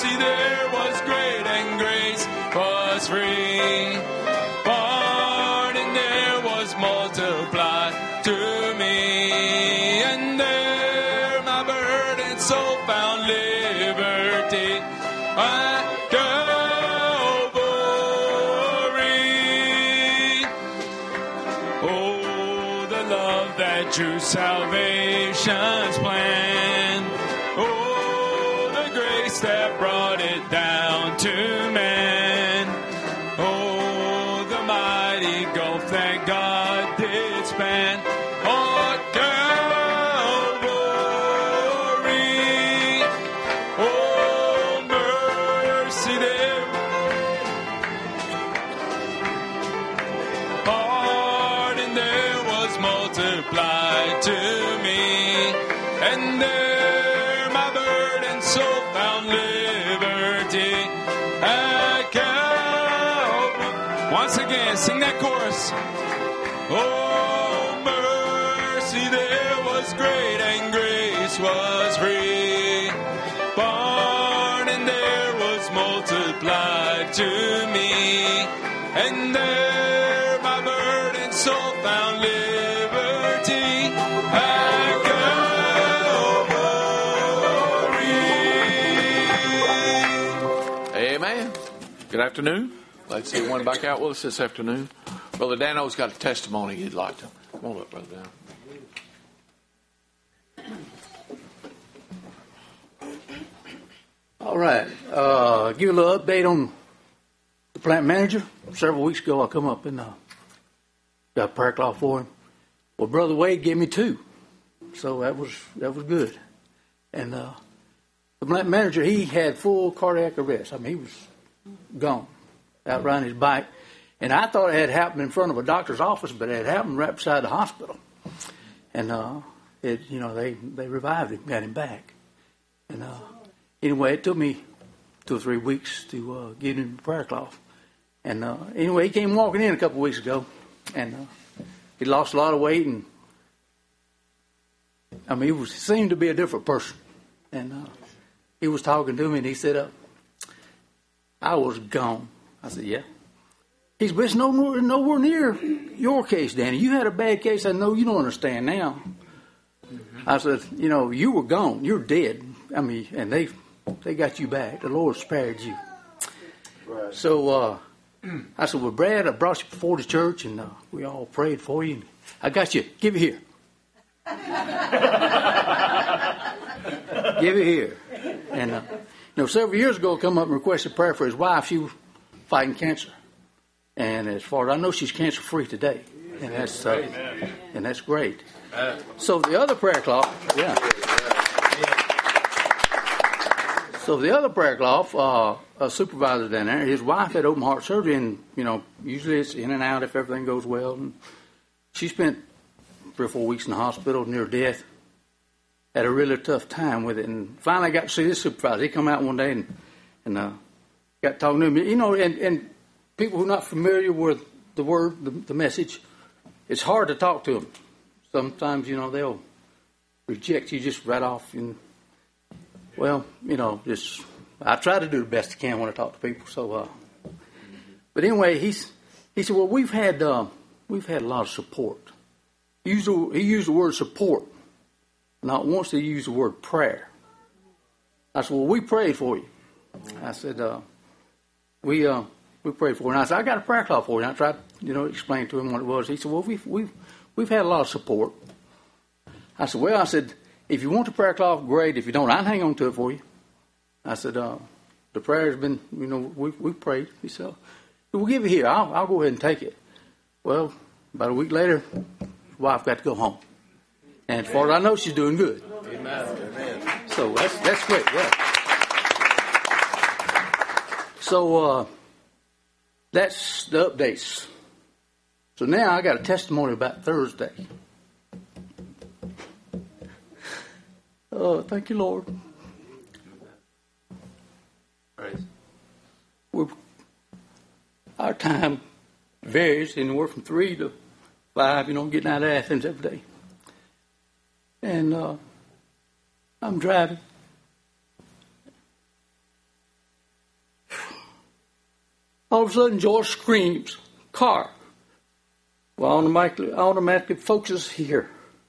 mercy there was great and grace was free. Pardon there was multiplied to me, and there my burdened soul found liberty at Calvary. Oh, the love that true salvation's plan. Oh, the grace that brought it down to man. Oh, the mighty gulf that God did span. Oh, Calvary. Oh, mercy there. Pardon there was multiplied to me, and there my burdened soul found liberty at Calvary. Once again, sing that chorus. Oh, mercy there was great and grace was free. Pardon there was multiplied to me, and there my burdened soul found liberty at Calvary. Amen. Good afternoon. Glad to see one back out with us this afternoon. Brother Dano's got a testimony he'd like to. Come on up, Brother Dan. All right. Give you a little update on the plant manager. Several weeks ago, I come up and got a prayer cloth for him. Well, Brother Wade gave me 2, so that was good. And the plant manager, he had full cardiac arrest. I mean, he was gone, out riding his bike. And I thought it had happened in front of a doctor's office, but it had happened right beside the hospital. And they revived him, got him back. And anyway, it took me 2 or 3 weeks to get him the prayer cloth. And anyway, he came walking in a couple of weeks ago, and he lost a lot of weight, and I mean, he seemed to be a different person. And he was talking to me, and he said, "I was gone." I said, "Yeah." He said, "But it's nowhere near your case, Danny. You had a bad case. I know you don't understand now." Mm-hmm. I said, "You were gone. You're dead. I mean, and they got you back. The Lord spared you." Right. So I said, "Well, Brad, I brought you before the church, and we all prayed for you. I got you. Give it here." Give it here. And several years ago, I come up and requested prayer for his wife. She was fighting cancer. And as far as I know, she's cancer-free today, and that's great. So the other prayer cloth, So the other prayer cloth, a supervisor down there, his wife had open heart surgery, and usually it's in and out if everything goes well. And she spent 3 or 4 weeks in the hospital near death. Had a really tough time with it, and finally got to see this supervisor. He come out one day and got talking to me, and people who are not familiar with the word, the message, it's hard to talk to them. Sometimes, they'll reject you just right off. And, I try to do the best I can when I talk to people. So, but anyway, he said, "Well, we've had a lot of support." He used the word support. Not once did he use the word prayer. I said, "Well, we prayed for you." I said, we prayed for her. And I said, "I got a prayer cloth for you." And I tried, explain to him what it was. He said, "Well, we've had a lot of support." I said, "Well," I said, "if you want the prayer cloth, great. If you don't, I'll hang on to it for you." I said, "The prayer has been, we prayed." He said, "We'll give it here. I'll go ahead and take it." Well, about a week later, his wife got to go home. And as far as I know, she's doing good. Amen. So that's great, yeah. So that's the updates. So now I got a testimony about Thursday. Oh, thank you, Lord. Praise. Our time varies anywhere from 3 to 5, getting out of Athens every day. And I'm driving. All of a sudden, George screams, car. Well, automatically focuses here.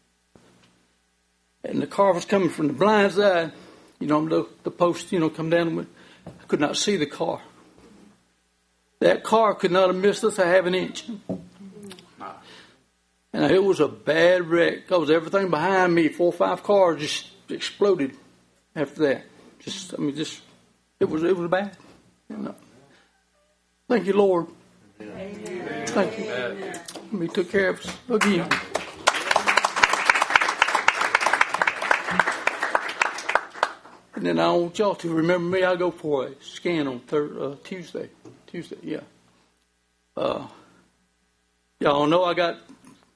And the car was coming from the blind side. You know, the post, come down. I could not see the car. That car could not have missed us a half an inch. And it was a bad wreck because everything behind me, 4 or 5 cars, just exploded after that. It was bad. Thank you, Lord. Amen. Thank you. He took care of us again. And then I want y'all to remember me. I go for a scan on Tuesday. Yeah. Y'all know I got,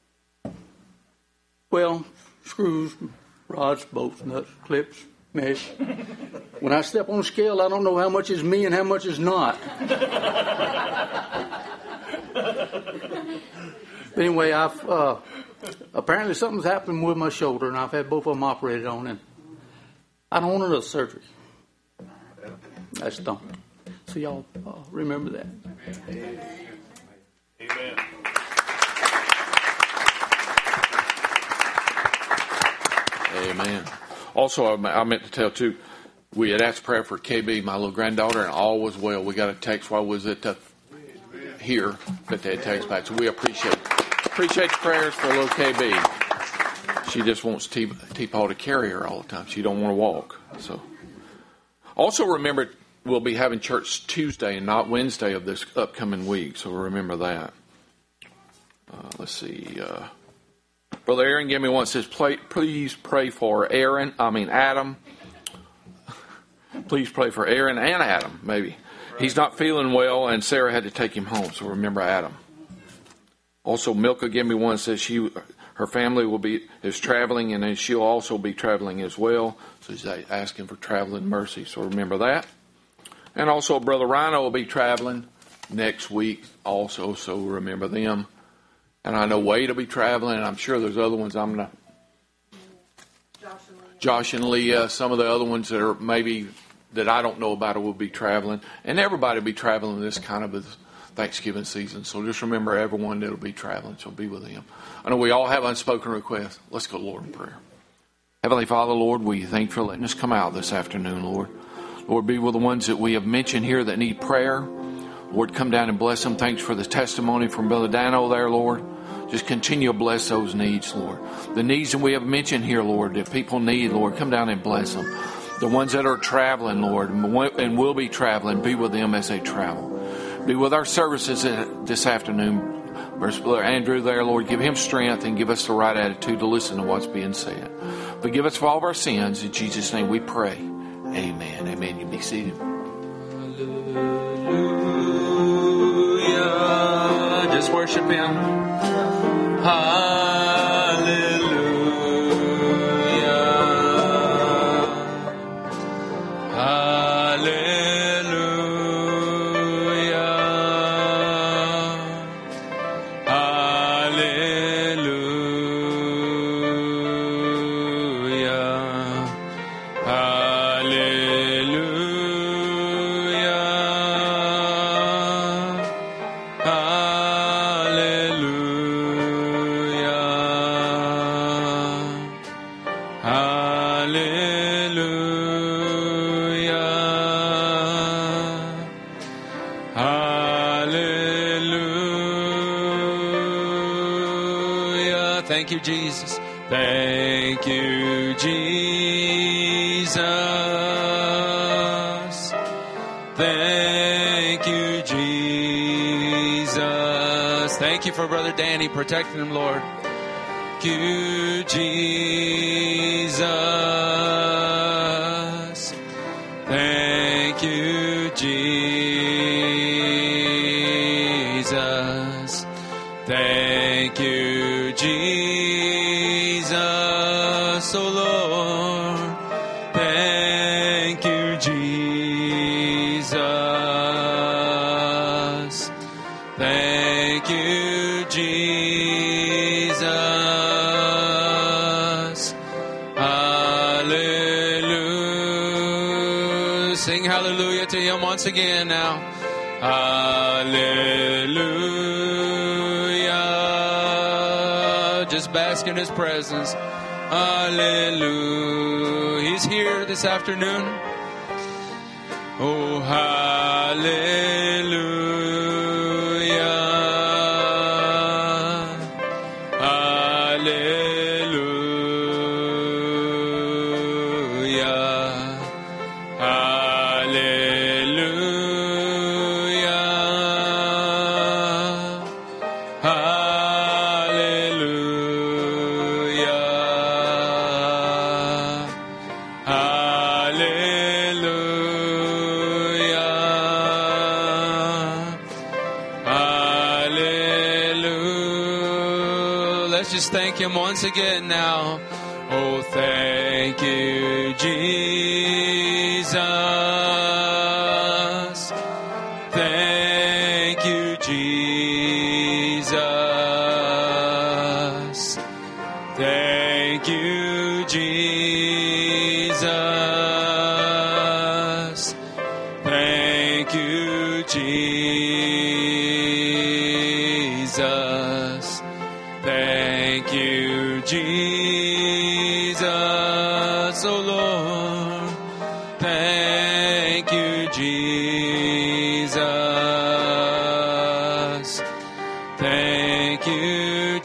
screws, rods, bolts, nuts, clips, mesh. When I step on the scale, I don't know how much is me and how much is not. But anyway, apparently something's happened with my shoulder, and I've had both of them operated on, and I don't want another surgery. I just don't. So y'all remember that. Amen. Amen. Also, I meant to tell, too, we had asked prayer for KB, my little granddaughter, and all was well. We got a text while we was at here that they had text back. So we appreciate the prayers for little KB. She just wants T-Paul to carry her all the time. She don't want to walk. So, also remember, we'll be having church Tuesday and not Wednesday of this upcoming week. So remember that. Let's see. Brother Aaron gave me one that says, please pray for Adam. Please pray for Aaron and Adam, maybe. He's not feeling well, and Sarah had to take him home, so remember Adam. Also, Milka gave me one that says her family is traveling, and then she'll also be traveling as well. So she's asking for traveling mercy, so remember that. And also, Brother Rhino will be traveling next week also, so remember them. And I know Wade will be traveling, and I'm sure there's other ones I'm not. Josh and Leah, some of the other ones that are maybe that I don't know about will be traveling. And everybody will be traveling this kind of a Thanksgiving season. So just remember everyone that will be traveling, so be with them. I know we all have unspoken requests. Let's go, Lord, in prayer. Heavenly Father, Lord, we thank you for letting us come out this afternoon, Lord. Lord, be with the ones that we have mentioned here that need prayer. Lord, come down and bless them. Thanks for the testimony from Brother Dano there, Lord. Just continue to bless those needs, Lord. The needs that we have mentioned here, Lord, that people need, Lord, come down and bless them. The ones that are traveling, Lord, and will be traveling, be with them as they travel. Be with our services this afternoon. Brother Andrew there, Lord, give him strength and give us the right attitude to listen to what's being said. Forgive us for all of our sins. In Jesus' name we pray. Amen. Amen. You be seated. Hallelujah. Just worship him. Thank you, Jesus. Thank you, Jesus. Thank you, Jesus. Thank you for Brother Danny protecting him, Lord. Thank you, Jesus. Thank you, Jesus. Thank you, Jesus, oh Lord. Thank you, Jesus. Thank you, Jesus. Hallelujah. Sing hallelujah to him once again now. Hallelujah. Just bask in His presence. Hallelujah. He's here this afternoon. Oh, hallelujah. Thank Him once again now. Oh, thank you, Jesus. Thank you, Jesus. Thank you, Jesus. Thank you, Jesus. Thank you, Jesus, oh Lord. Thank you, Jesus. Thank you,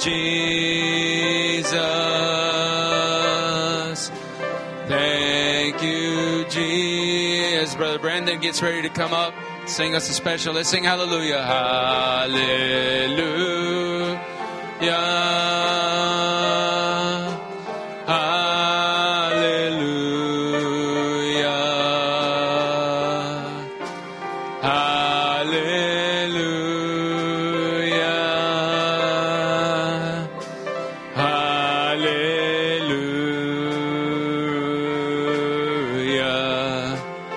Jesus. Thank you, Jesus. Brother Brandon gets ready to come up, sing us a special. Let's sing hallelujah. Hallelujah. Hallelujah. Hallelujah. Hallelujah.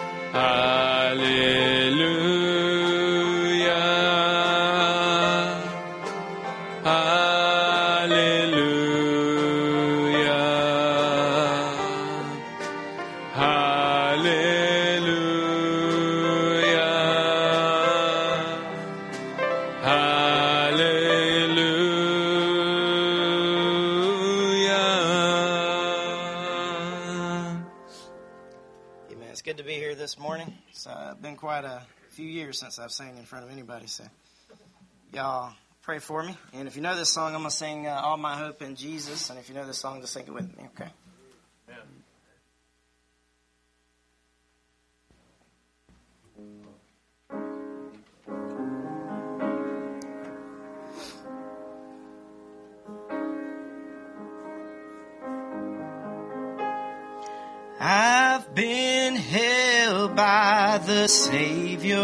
Good to be here this morning. It's been quite a few years since I've sang in front of anybody, so y'all pray for me. And if you know this song, I'm going to sing All My Hope in Jesus, and if you know this song, just sing it with me, okay? I've been held by the Savior.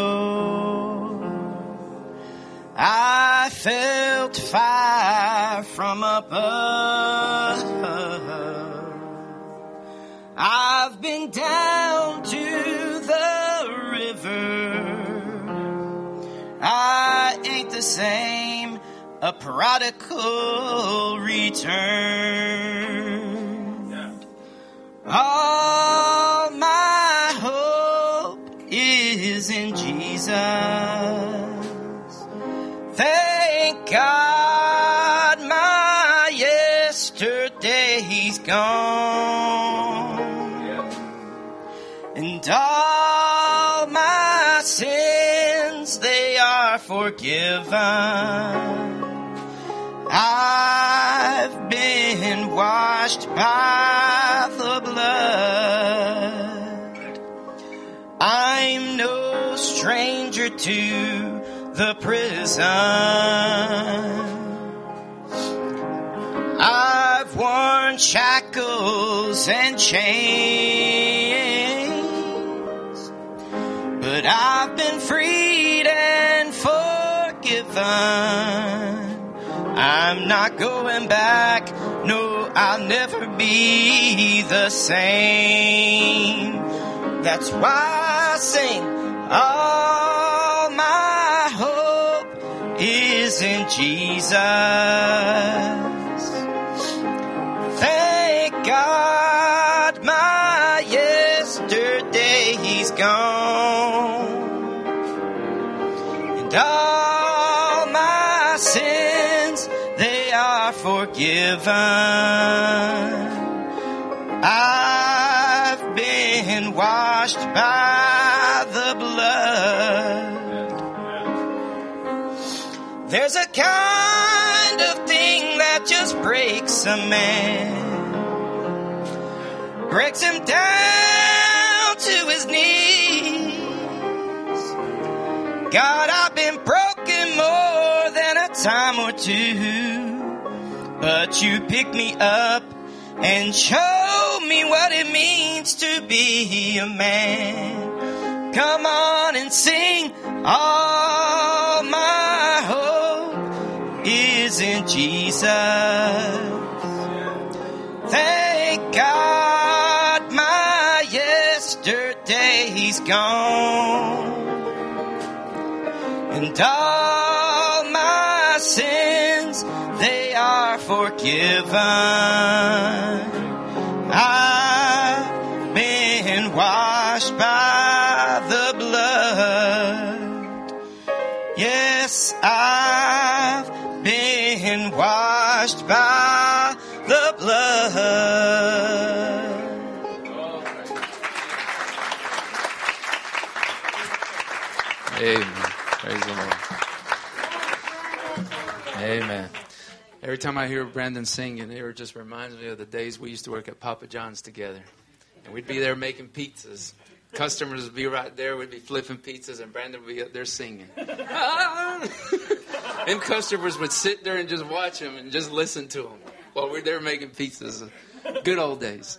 I felt fire from above. I've been down to the river. I ain't the same, a prodigal return. All my hope is in Jesus. Thank God my yesterday's gone. And all my sins, they are forgiven. I've been washed by the blood. I'm no stranger to the prison. I've worn shackles and chains, but I've been freed and forgiven. I'm not going back, no, I'll never be the same. That's why I sing, all my hope is in Jesus. Thank God my yesterday's gone. and all my sins, they are forgiven. I've been washed by the blood. There's a kind of thing that just breaks a man, breaks him down to his knees. God, I've been broken more than a time or two, but you picked me up and showed me what it means to be a man. Come on and sing. All my hope is in Jesus. Thank God my yesterday's gone, and all my sins, they are forgiven. I've been washed by the blood. Yes, I've been washed by the blood. Amen. Praise the Lord. Amen. Every time I hear Brandon singing, it just reminds me of the days we used to work at Papa John's together. And we'd be there making pizzas. Customers would be right there. We'd be flipping pizzas, and Brandon would be up there singing. And customers would sit there and just watch him and just listen to him while we're there making pizzas. Good old days.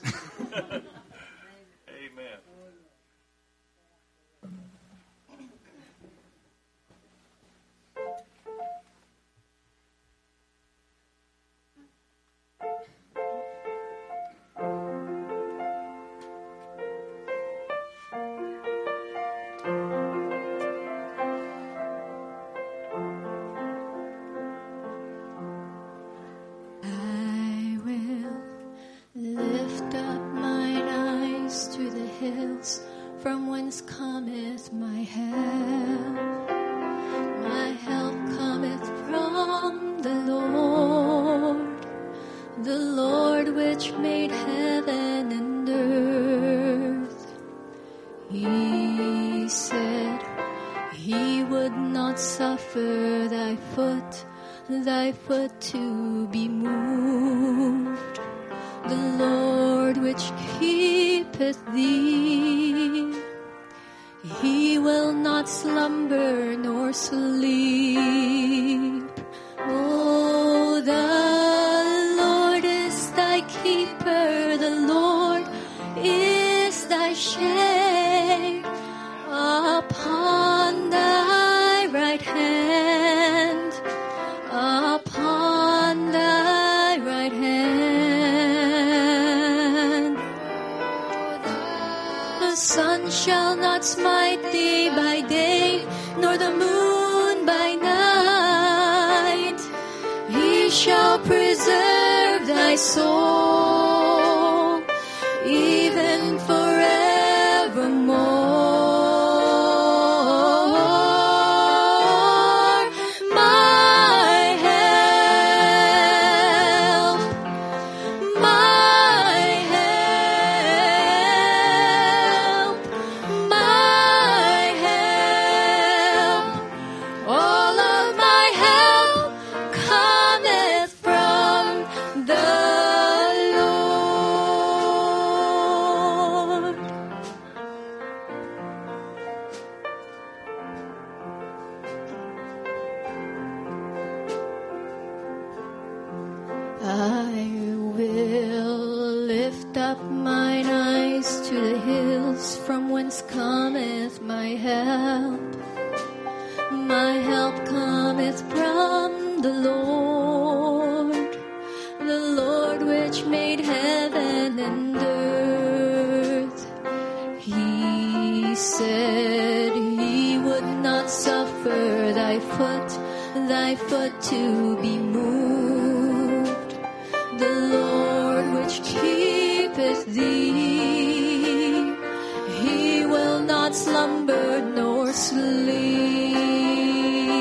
From whence cometh my help? My help cometh from the Lord which made heaven and earth. He said he would not suffer thy foot to be moved. The Lord which keepeth thee, he will not slumber nor sleep. Oh, the Lord is thy keeper, the Lord is thy shade upon thy right hand, upon thy right hand. The sun shall not smite thee by day, nor the moon by night. He shall preserve thy soul, even forevermore. Cometh my help. My help cometh from the Lord which made heaven and earth. He said he would not suffer thy foot to be moved. The Lord which keepeth thee, he will not slumber nor sleep.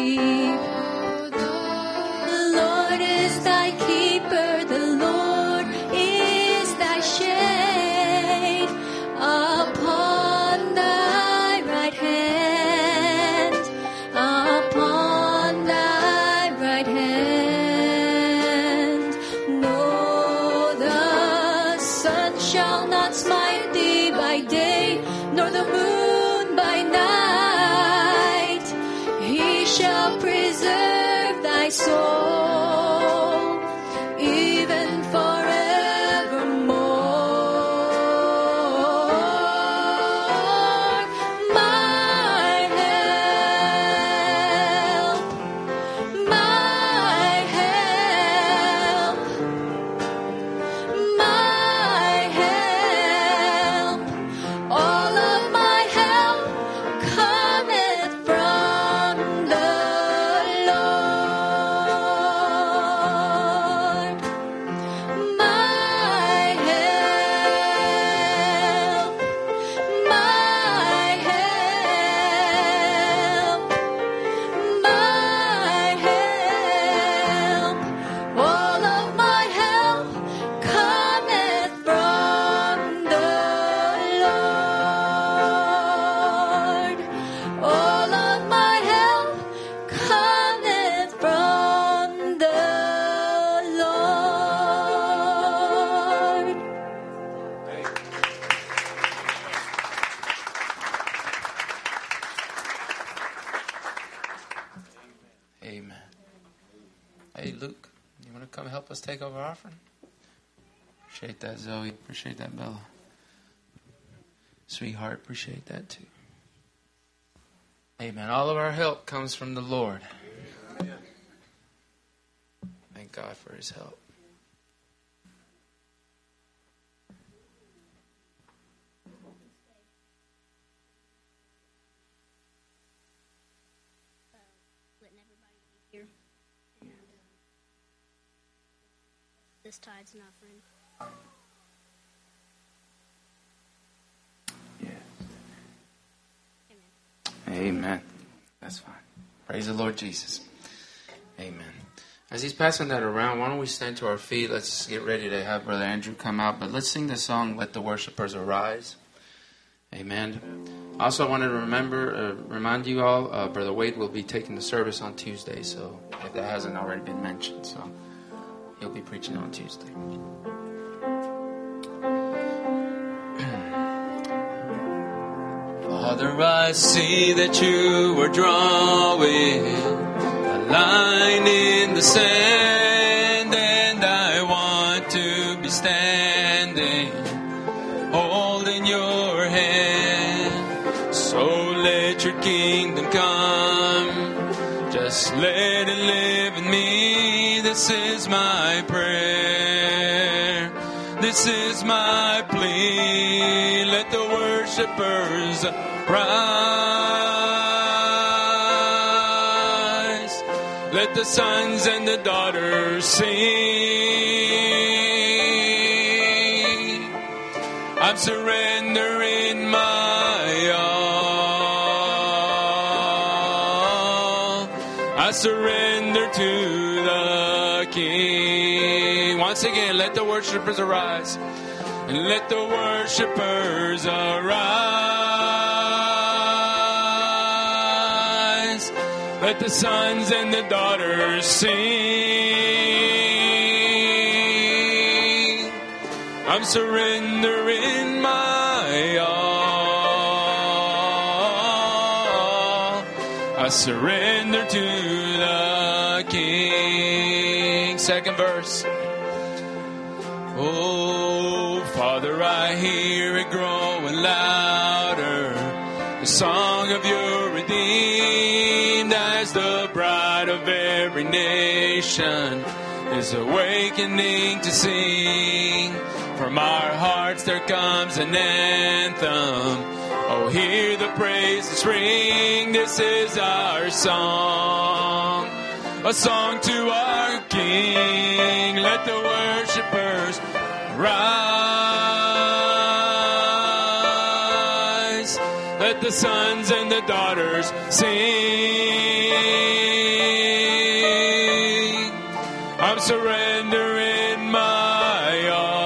Hey, Luke, you want to come help us take over offering? Appreciate that, Zoe. Appreciate that, Bella. Sweetheart, appreciate that too. Amen. All of our help comes from the Lord. Thank God for his help. Letting everybody be here. And this tide's an offering. Amen. That's fine. Praise the Lord Jesus. Amen. As he's passing that around, why don't we stand to our feet? Let's get ready to have Brother Andrew come out. But let's sing the song, Let the Worshipers Arise. Amen. Also, I wanted to remind you all, Brother Wade will be taking the service on Tuesday. So if that hasn't already been mentioned, so he'll be preaching on Tuesday. Father, I see that you are drawing a line in the sand, and I want to be standing, holding your hand. So let your kingdom come, just let it live in me. This is my prayer, this is my plea. Let the worshipers rise. Let the sons and the daughters sing. I'm surrendering my all. I surrender to the King. Once again, let the worshipers arise. And let the worshipers arise. Let the sons and the daughters sing. I'm surrendering my all. I surrender to the King. Second verse. Oh, Father, I hear it growing louder, the song of your redeemed, as the bride of every nation is awakening to sing. From our hearts there comes an anthem. Oh, hear the praises ring. This is our song, a song to our King. Let the worshipers rise. Let the sons and the daughters sing. I'm surrendering my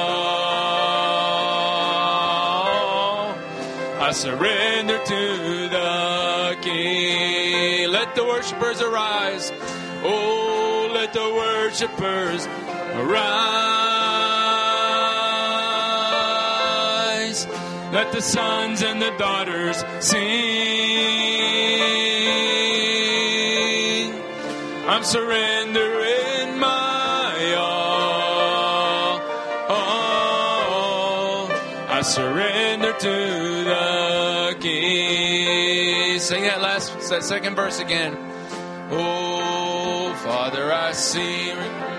all. I surrender to the King. Let the worshipers arise. Oh, let the worshipers arise. Let the sons and the daughters sing. I'm surrendering my all. I surrender to the King. Sing that second verse again. Oh, Father, I see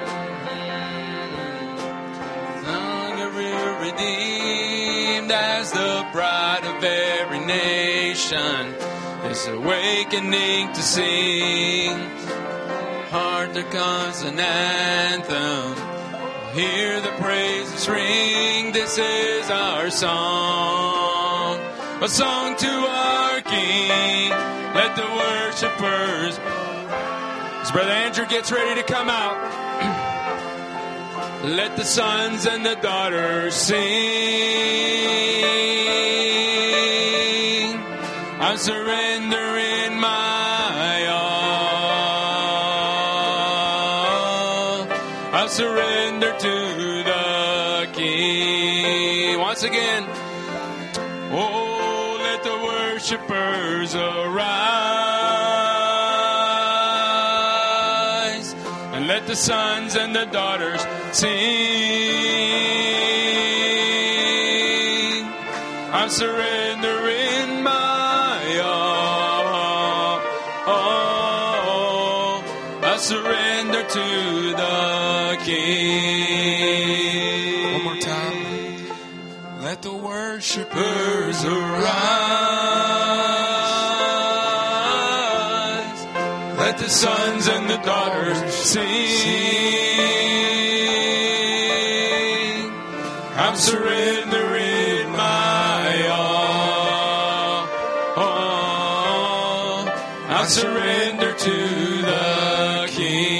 redeemed, as the bride of every nation is awakening to sing. Heart, there comes an anthem. Hear the praises ring. This is our song, a song to our King. Let the worshipers, as Brother Andrew gets ready to come out, let the sons and the daughters sing. I'm surrendering my all. I surrender to the King. Once again. Oh, let the worshipers arise. And let Let the sons and the daughters sing. I'm surrendering my all. I surrender to the King. One more time. Let the worshipers arise. Let the sons and the daughters sing. I'm surrendering my all. I surrender to the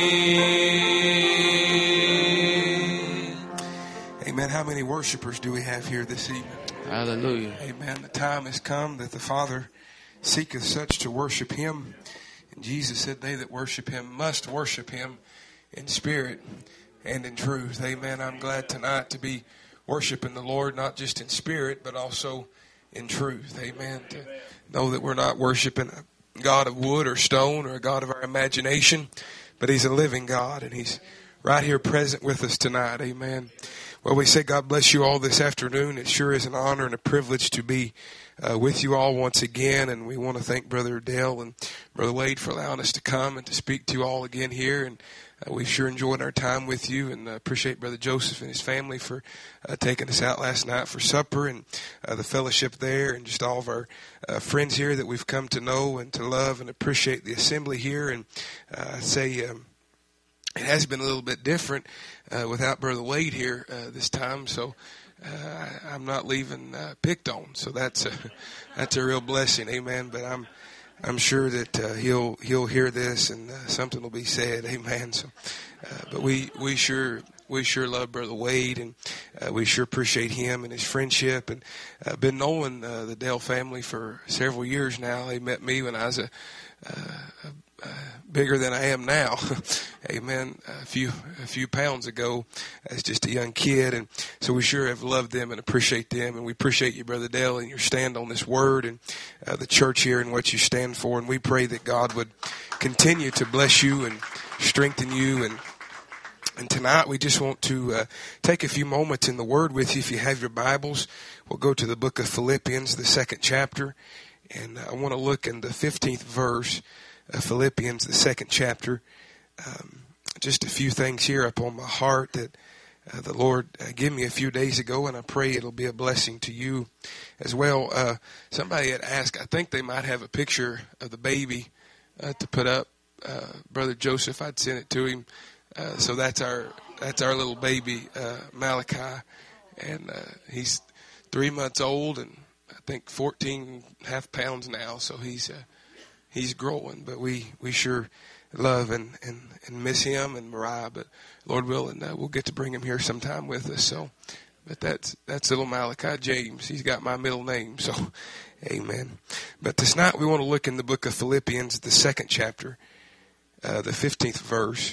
King. Amen. How many worshipers do we have here this evening? Hallelujah. Amen. The time has come that the Father seeketh such to worship Him. And Jesus said, they that worship Him must worship Him in spirit and in truth. Amen. I'm glad tonight to be worshiping the Lord, not just in spirit, but also in truth. Amen. To know that we're not worshiping a God of wood or stone or a God of our imagination, but He's a living God, and He's right here present with us tonight. Amen. Well, we say God bless you all this afternoon. It sure is an honor and a privilege to be with you all once again, and we want to thank Brother Dale and Brother Wade for allowing us to come and to speak to you all again here, and we've sure enjoyed our time with you, and appreciate Brother Joseph and his family for taking us out last night for supper, and the fellowship there, and just all of our friends here that we've come to know and to love, and appreciate the assembly here. And I say it has been a little bit different without Brother Wade here this time, so I'm not leaving picked on, so that's a real blessing. Amen. But I'm sure that he'll hear this, and something will be said. Amen. So, but we sure love Brother Wade, and we sure appreciate him and his friendship, and been knowing the Dale family for several years now. They met me when I was bigger than I am now. Amen. A few pounds ago as just a young kid. And so we sure have loved them and appreciate them. And we appreciate you, Brother Dale, and your stand on this word, and the church here and what you stand for. And we pray that God would continue to bless you and strengthen you. And tonight we just want to take a few moments in the word with you. If you have your Bibles, we'll go to the book of Philippians, the 2nd chapter. And I want to look in the 15th verse of Philippians, the 2nd chapter. Just a few things here up on my heart that the Lord gave me a few days ago, and I pray it'll be a blessing to you as well. Somebody had asked, I think they might have a picture of the baby to put up. Brother Joseph, I'd sent it to him. So that's our little baby, Malachi, and he's 3 months old, and I think 14.5 pounds now. So he's growing, but we sure love and miss him and Mariah. But Lord willing, we'll get to bring him here sometime with us. So, but that's little Malachi James. He's got my middle name. So, amen. But this night we want to look in the book of Philippians, the 2nd chapter, the 15th verse.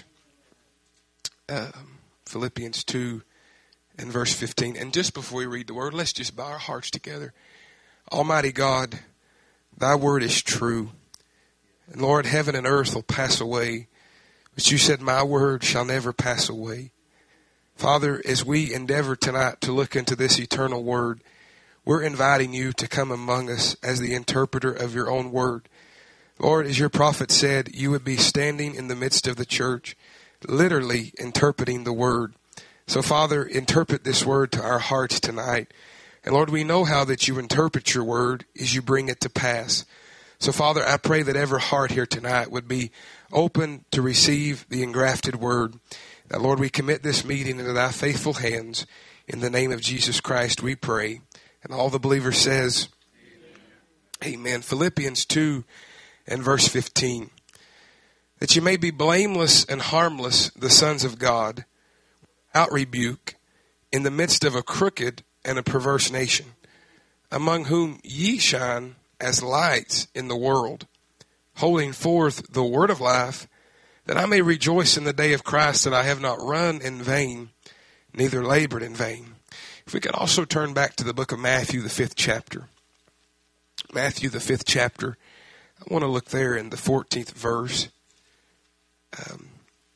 Philippians 2 and verse 15. And just before we read the word, let's just bow our hearts together. Almighty God, thy word is true. And Lord, heaven and earth will pass away, but you said my word shall never pass away. Father, as we endeavor tonight to look into this eternal word, we're inviting you to come among us as the interpreter of your own word. Lord, as your prophet said, you would be standing in the midst of the church, literally interpreting the word. So Father, interpret this word to our hearts tonight. And Lord, we know how that you interpret your word as you bring it to pass. So Father, I pray that every heart here tonight would be open to receive the engrafted word. Now Lord, we commit this meeting into thy faithful hands. In the name of Jesus Christ we pray. And all the believers says, Amen. Philippians 2 and verse 15. That you may be blameless and harmless, the sons of God, without rebuke, in the midst of a crooked and a perverse nation, among whom ye shine as lights in the world, holding forth the word of life, that I may rejoice in the day of Christ, that I have not run in vain, neither labored in vain. If we could also turn back to the book of Matthew, the 5th chapter. Matthew, the 5th chapter. I want to look there in the 14th verse.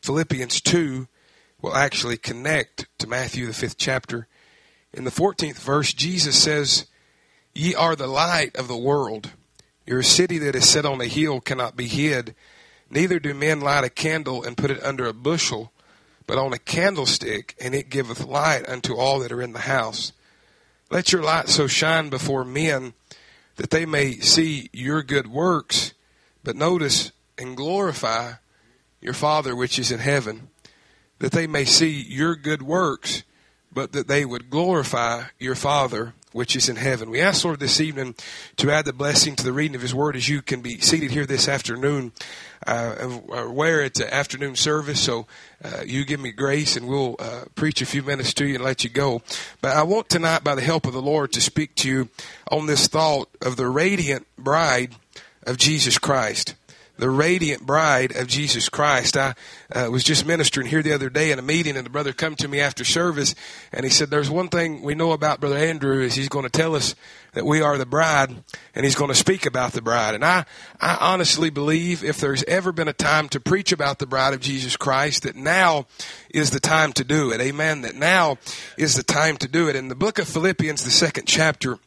Philippians 2 will actually connect to Matthew, the 5th chapter. In the 14th verse, Jesus says, "Ye are the light of the world. Your city that is set on a hill cannot be hid. Neither do men light a candle and put it under a bushel, but on a candlestick, and it giveth light unto all that are in the house. Let your light so shine before men that they may see your good works," but notice, "and glorify your Father which is in heaven." That they may see your good works, but that they would glorify your Father which is in heaven. We ask, Lord, this evening to add the blessing to the reading of His Word as you can be seated here this afternoon. Aware it's an afternoon service, so you give me grace and we'll preach a few minutes to you and let you go. But I want tonight, by the help of the Lord, to speak to you on this thought of the radiant bride of Jesus Christ. The radiant bride of Jesus Christ. I was just ministering here the other day in a meeting, and the brother come to me after service, and he said, "There's one thing we know about Brother Andrew is he's going to tell us that we are the bride, and he's going to speak about the bride." And I honestly believe if there's ever been a time to preach about the bride of Jesus Christ, that now is the time to do it. Amen. That now is the time to do it. In the book of Philippians, the 2nd chapter,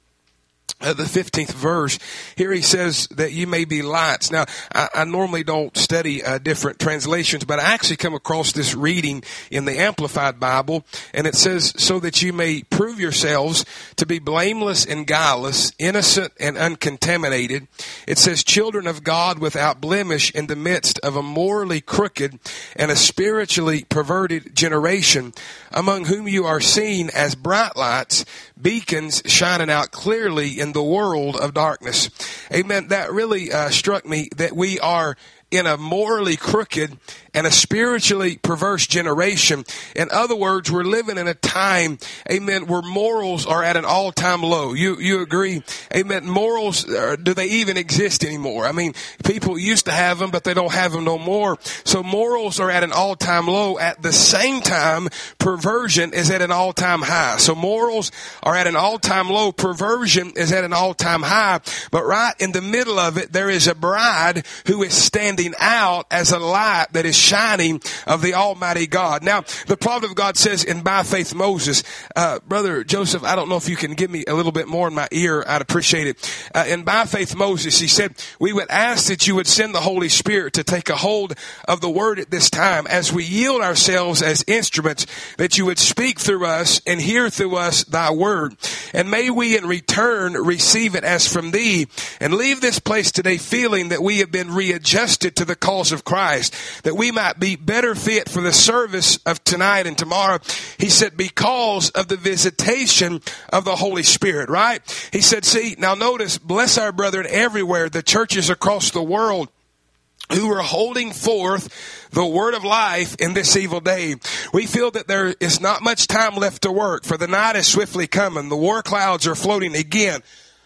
the 15th verse, here he says that you may be lights. Now, I normally don't study different translations, but I actually come across this reading in the Amplified Bible, and it says, "So that you may prove yourselves to be blameless and guileless, innocent and uncontaminated." It says, "Children of God without blemish in the midst of a morally crooked and a spiritually perverted generation, among whom you are seen as bright lights, beacons shining out clearly in the world of darkness." Amen. That really struck me, that we are in a morally crooked and a spiritually perverse generation. In other words, we're living in a time, amen, where morals are at an all-time low. You agree? Amen. Morals, do they even exist anymore? I mean, people used to have them, but they don't have them no more. So morals are at an all-time low. At the same time, perversion is at an all-time high. So morals are at an all-time low. Perversion is at an all-time high. But right in the middle of it, there is a bride who is standing out as a light that is shining of the Almighty God. Now, the prophet of God says in By Faith Moses, Brother Joseph, I don't know if you can give me a little bit more in my ear. I'd appreciate it. In By Faith Moses, he said, "We would ask that you would send the Holy Spirit to take a hold of the word at this time as we yield ourselves as instruments, that you would speak through us and hear through us thy word. And may we in return receive it as from thee, and leave this place today feeling that we have been readjusted to the cause of Christ, that we might be better fit for the service of tonight and tomorrow." He said, because of the visitation of the Holy Spirit, right? He said, see, now notice, bless our brethren everywhere, the churches across the world who are holding forth the word of life in this evil day. We feel that there is not much time left to work, for the night is swiftly coming. The war clouds are floating again.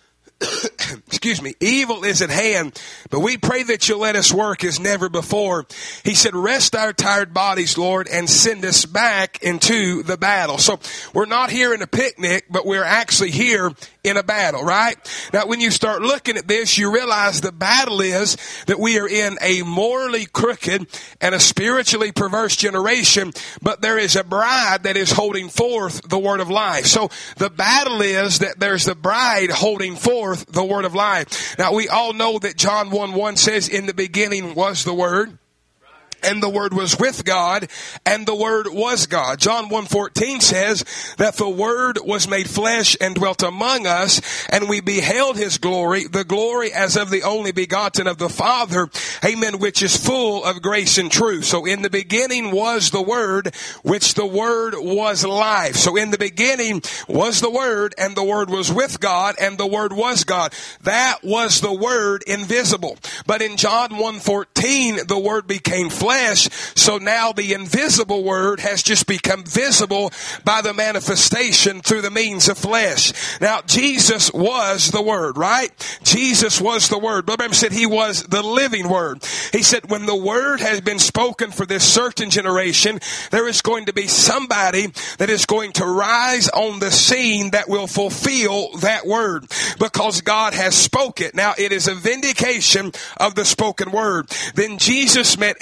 Excuse me, evil is at hand, but we pray that you'll let us work as never before. He said, rest our tired bodies, Lord, and send us back into the battle. So we're not here in a picnic, but we're actually here in a battle, right? Now, when you start looking at this, you realize the battle is that we are in a morally crooked and a spiritually perverse generation, but there is a bride that is holding forth the word of life. So the battle is that there's the bride holding forth the word of life. Now, we all know that John 1:1 says, in the beginning was the Word, and the Word was with God, and the Word was God. John 1:14 says that the Word was made flesh and dwelt among us, and we beheld His glory, the glory as of the only begotten of the Father, amen, which is full of grace and truth. So in the beginning was the Word, which the Word was life. So in the beginning was the Word, and the Word was with God, and the Word was God. That was the Word invisible. But in John 1:14, the Word became flesh. So now the invisible word has just become visible by the manifestation through the means of flesh. Now, Jesus was the Word, right? Jesus was the Word. Brother Branham said He was the living Word. He said when the Word has been spoken for this certain generation, there is going to be somebody that is going to rise on the scene that will fulfill that Word, because God has spoke it. Now, it is a vindication of the spoken Word. Then Jesus met every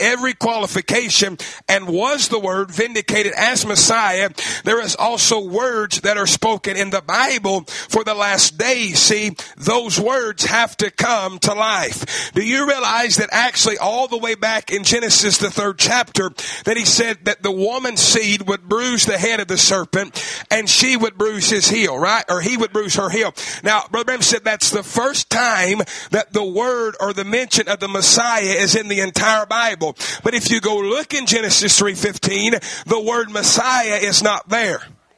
qualification, and was the Word, vindicated as Messiah, there is also words that are spoken in the Bible for the last days. See, those words have to come to life. Do you realize that actually all the way back in Genesis, the 3rd chapter, that he said that the woman's seed would bruise the head of the serpent and she would bruise his heel, right? Or he would bruise her heel. Now, Brother Branham said that's the first time that the word or the mention of the Messiah is in the entire Bible. But if you go look in Genesis 3:15, the word Messiah is not there.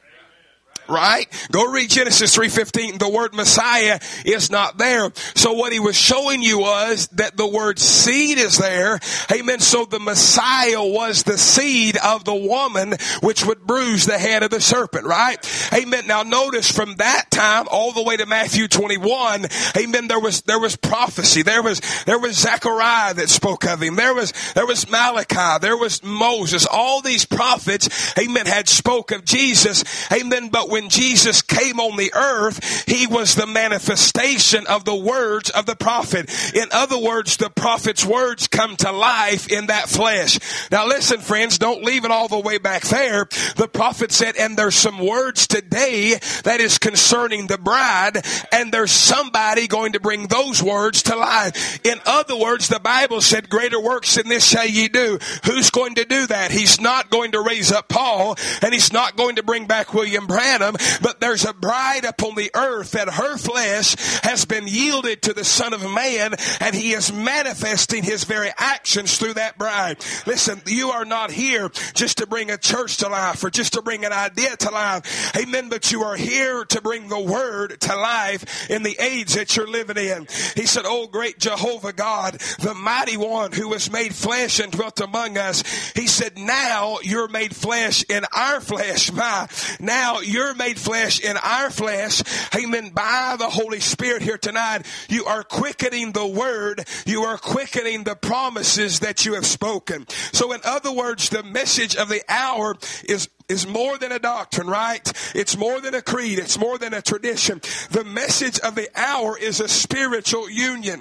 Right? Go read Genesis 3:15. The word Messiah is not there. So what he was showing you was that the word seed is there. Amen. So the Messiah was the seed of the woman which would bruise the head of the serpent. Right? Amen. Now notice from that time all the way to Matthew 21, amen, there was prophecy. There was Zechariah that spoke of him. There was Malachi. There was Moses. All these prophets, amen, had spoke of Jesus. Amen. But when Jesus came on the earth, he was the manifestation of the words of the prophet. In other words, the prophet's words come to life in that flesh. Now listen, friends, don't leave it all the way back there. The prophet said, and there's some words today that is concerning the bride, and there's somebody going to bring those words to life. In other words, the Bible said, greater works than this shall ye do. Who's going to do that? He's not going to raise up Paul, and he's not going to bring back William Branham. But there's a bride upon the earth that her flesh has been yielded to the Son of Man, and he is manifesting his very actions through that bride. Listen, you are not here just to bring a church to life or just to bring an idea to life. Amen. But you are here to bring the word to life in the age that you're living in. He said, oh, great Jehovah God, the mighty one who was made flesh and dwelt among us. He said, now you're made flesh in our flesh. Now you're made flesh in our flesh. Amen. By the Holy Spirit here tonight, you are quickening the word. You are quickening the promises that you have spoken. So in other words, the message of the hour is more than a doctrine, right? It's more than a creed. It's more than a tradition. The message of the hour is a spiritual union.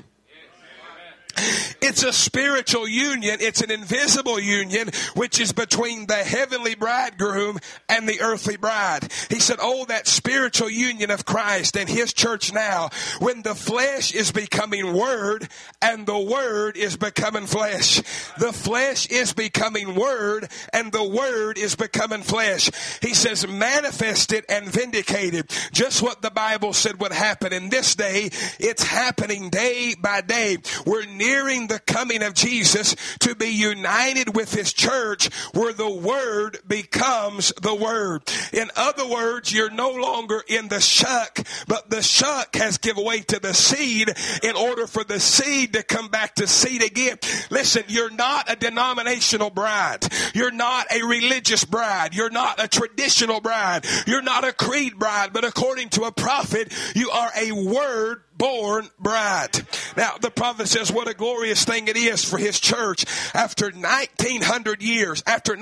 It's a spiritual union. It's an invisible union, which is between the heavenly bridegroom and the earthly bride. He said, oh, that spiritual union of Christ and his church now, when the flesh is becoming word and the word is becoming flesh. The flesh is becoming word and the word is becoming flesh. He says, manifested and vindicated. Just what the Bible said would happen in this day. It's happening day by day. We're nearing the coming of Jesus to be united with his church where the word becomes the word. In other words, you're no longer in the shuck, but the shuck has given way to the seed in order for the seed to come back to seed again. Listen, you're not a denominational bride. You're not a religious bride. You're not a traditional bride. You're not a creed bride, but according to a prophet, you are a word born bride. Now, the prophet says what a glorious thing it is for his church after 1900 years,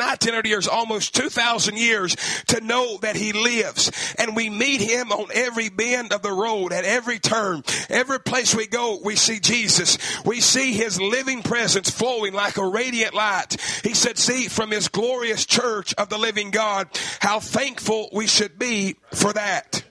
almost 2,000 years, to know that he lives. And we meet him on every bend of the road, at every turn. Every place we go, we see Jesus. We see his living presence flowing like a radiant light. He said, see, from his glorious church of the living God, how thankful we should be for that.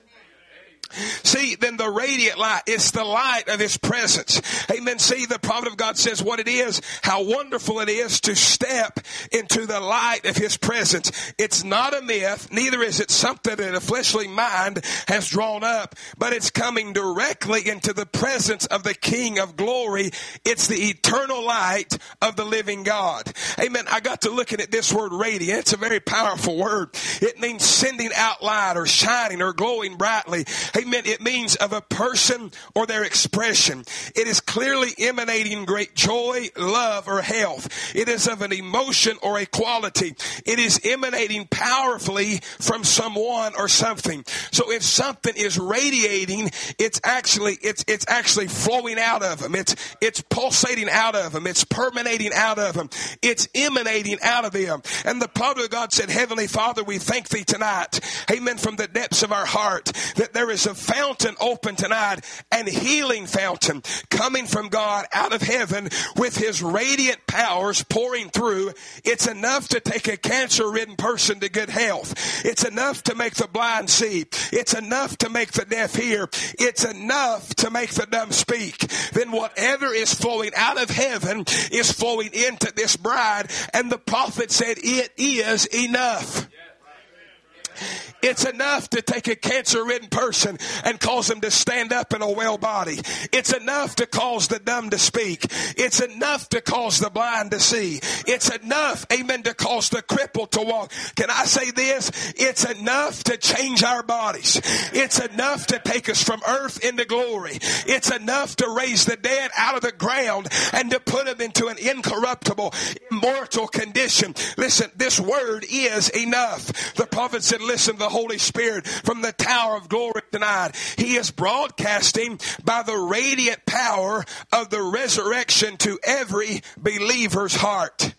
See, then the radiant light, it's the light of his presence. Amen. See, the prophet of God says what it is, how wonderful it is to step into the light of his presence. It's not a myth, neither is it something that a fleshly mind has drawn up, but it's coming directly into the presence of the King of glory. It's the eternal light of the living God. Amen. I got to looking at this word radiant. It's a very powerful word. It means sending out light or shining or glowing brightly. Amen. It means of a person or their expression. It is clearly emanating great joy, love, or health. It is of an emotion or a quality. It is emanating powerfully from someone or something. So if something is radiating, it's actually flowing out of them. It's pulsating out of them. It's permeating out of them. It's emanating out of them. And the prophet of God said, Heavenly Father, we thank thee tonight. Amen. From the depths of our heart that there is a a fountain open tonight, and healing fountain coming from God out of heaven with his radiant powers pouring through. It's enough to take a cancer-ridden person to good health. It's enough to make the blind see. It's enough to make the deaf hear. It's enough to make the dumb speak. Then whatever is flowing out of heaven is flowing into this bride. And the prophet said, it is enough. It's enough to take a cancer-ridden person and cause them to stand up in a well body. It's enough to cause the dumb to speak. It's enough to cause the blind to see. It's enough, amen, to cause the crippled to walk. Can I say this? It's enough to change our bodies. It's enough to take us from earth into glory. It's enough to raise the dead out of the ground and to put them into an incorruptible, immortal condition. Listen, this word is enough. The prophet said, listen, the Holy Spirit from the Tower of Glory tonight, he is broadcasting by the radiant power of the resurrection to every believer's heart.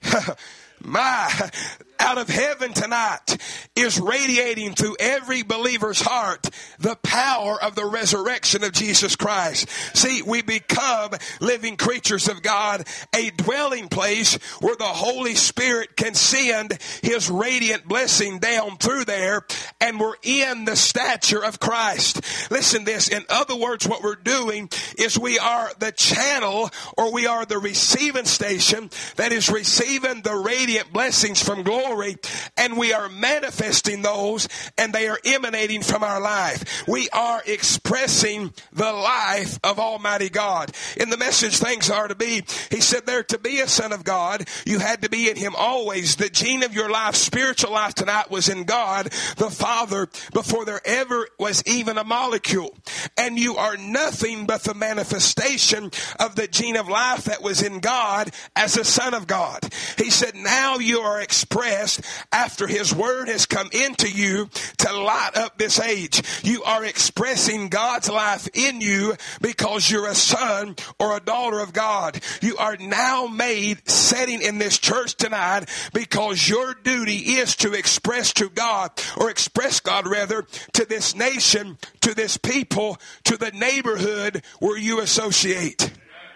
Out of heaven tonight is radiating through every believer's heart the power of the resurrection of Jesus Christ. See, we become living creatures of God, a dwelling place where the Holy Spirit can send his radiant blessing down through there, and we're in the stature of Christ. Listen to this. In other words, what we're doing is we are the channel, or we are the receiving station that is receiving the radiant blessings from glory, and we are manifesting those, and they are emanating from our life. We are expressing the life of Almighty God. In the Message, Things Are to Be, he said there, to be a son of God, you had to be in him always. The gene of your life, spiritual life tonight, was in God the Father before there ever was even a molecule. And you are nothing but the manifestation of the gene of life that was in God as a son of God. He said, now you are expressed after his word has come into you to light up this age. You are expressing God's life in you because you're a son or a daughter of God. You are now made sitting in this church tonight because your duty is to express to God, or express God rather, to this nation, to this people, to the neighborhood where you associate.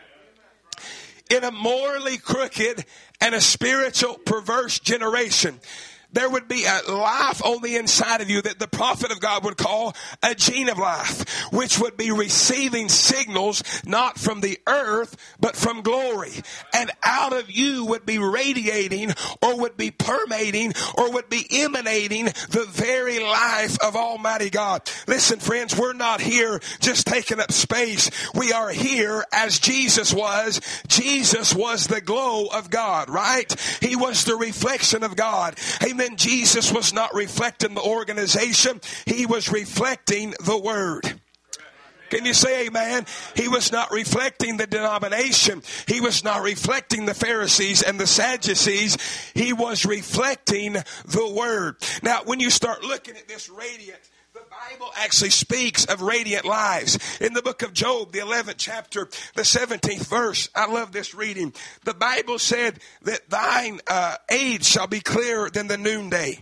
In a morally crooked and a spiritual perverse generation, there would be a life on the inside of you that the prophet of God would call a gene of life, which would be receiving signals not from the earth, but from glory. And out of you would be radiating, or would be permeating, or would be emanating the very life of Almighty God. Listen, friends, we're not here just taking up space. We are here as Jesus was. Jesus was the glow of God, right? He was the reflection of God. Amen. Jesus was not reflecting the organization. He was reflecting the Word. Can you say amen? He was not reflecting the denomination. He was not reflecting the Pharisees and the Sadducees. He was reflecting the Word. Now, when you start looking at this radiant, the Bible actually speaks of radiant lives. In the book of Job, the 11th chapter, the 17th verse, I love this reading. The Bible said that thine age shall be clearer than the noonday.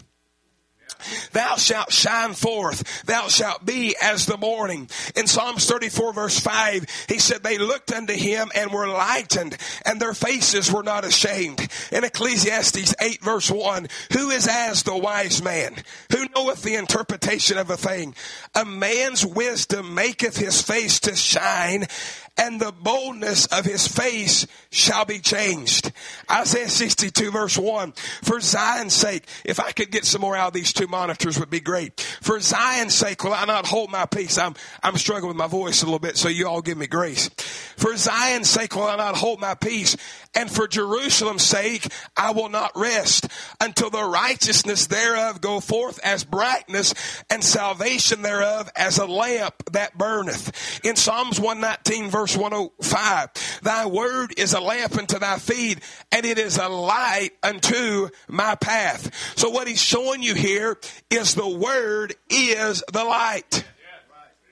Thou shalt shine forth. Thou shalt be as the morning. In Psalms 34 verse 5, he said they looked unto him and were lightened, and their faces were not ashamed. In Ecclesiastes 8 verse 1, who is as the wise man? Who knoweth the interpretation of a thing? A man's wisdom maketh his face to shine, and the boldness of his face shall be changed. Isaiah 62 verse 1. For Zion's sake, if I could get some more out of these two monitors would be great. For Zion's sake will I not hold my peace. I'm struggling with my voice a little bit, so you all give me grace. For Zion's sake will I not hold my peace, and for Jerusalem's sake I will not rest, until the righteousness thereof go forth as brightness, and salvation thereof as a lamp that burneth. In Psalms 119 verse 105, thy word is a lamp unto thy feet, and it is a light unto my path. So what he's showing you here is the word is the light.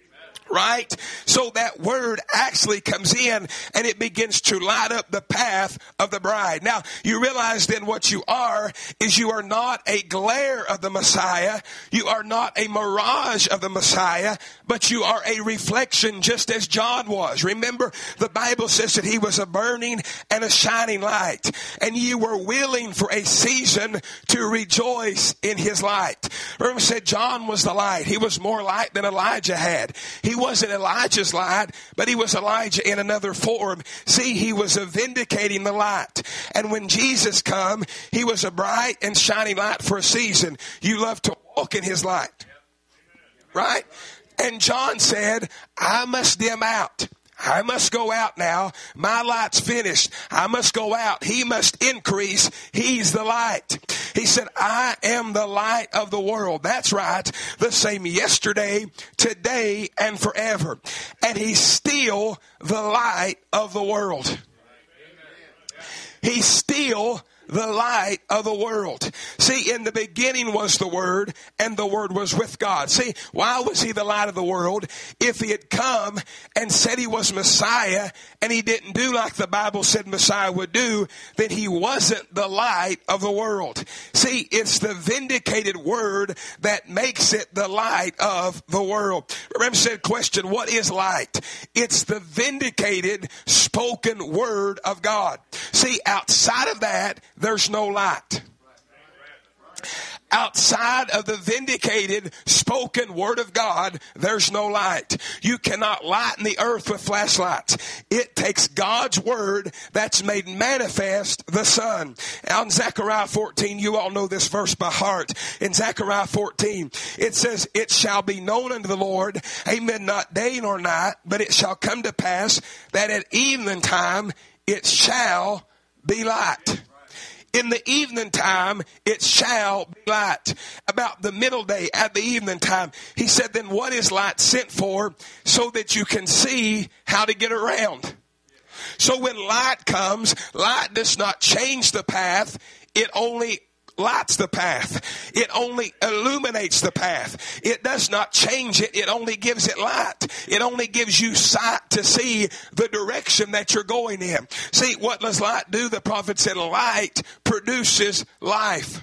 Right? So that word actually comes in and it begins to light up the path of the bride. Now, you realize then what you are is you are not a glare of the Messiah. You are not a mirage of the Messiah, but you are a reflection just as John was. Remember, the Bible says that he was a burning and a shining light, and you were willing for a season to rejoice in his light. Remember, said John was the light. He was more light than Elijah had. He wasn't Elijah's light, but he was Elijah in another form. See, he was vindicating the light. And when Jesus come, he was a bright and shining light for a season. You love to walk in his light. Right? And John said, I must dim out. I must go out now. My light's finished. I must go out. He must increase. He's the light. He said, I am the light of the world. That's right. The same yesterday, today, and forever. And he's still the light of the world. He's still the light of the world. See, in the beginning was the Word, and the Word was with God. See, why was he the light of the world? If he had come and said he was Messiah, and he didn't do like the Bible said Messiah would do, then he wasn't the light of the world. See, it's the vindicated Word that makes it the light of the world. Remember, said question, what is light? It's the vindicated spoken Word of God. See, outside of that, there's no light. Outside of the vindicated spoken word of God, there's no light. You cannot lighten the earth with flashlights. It takes God's word that's made manifest the sun. Now in Zechariah 14, you all know this verse by heart. In Zechariah 14, it says, it shall be known unto the Lord, amen, not day nor night, but it shall come to pass that at evening time it shall be light. In the evening time, it shall be light. About the middle day, at the evening time, he said, then what is light sent for? So that you can see how to get around. So when light comes, light does not change the path. It only lights the path. It only illuminates the path. It does not change it. It only gives it light. It only gives you sight to see the direction that you're going in. See, what does light do? The prophet said light produces life.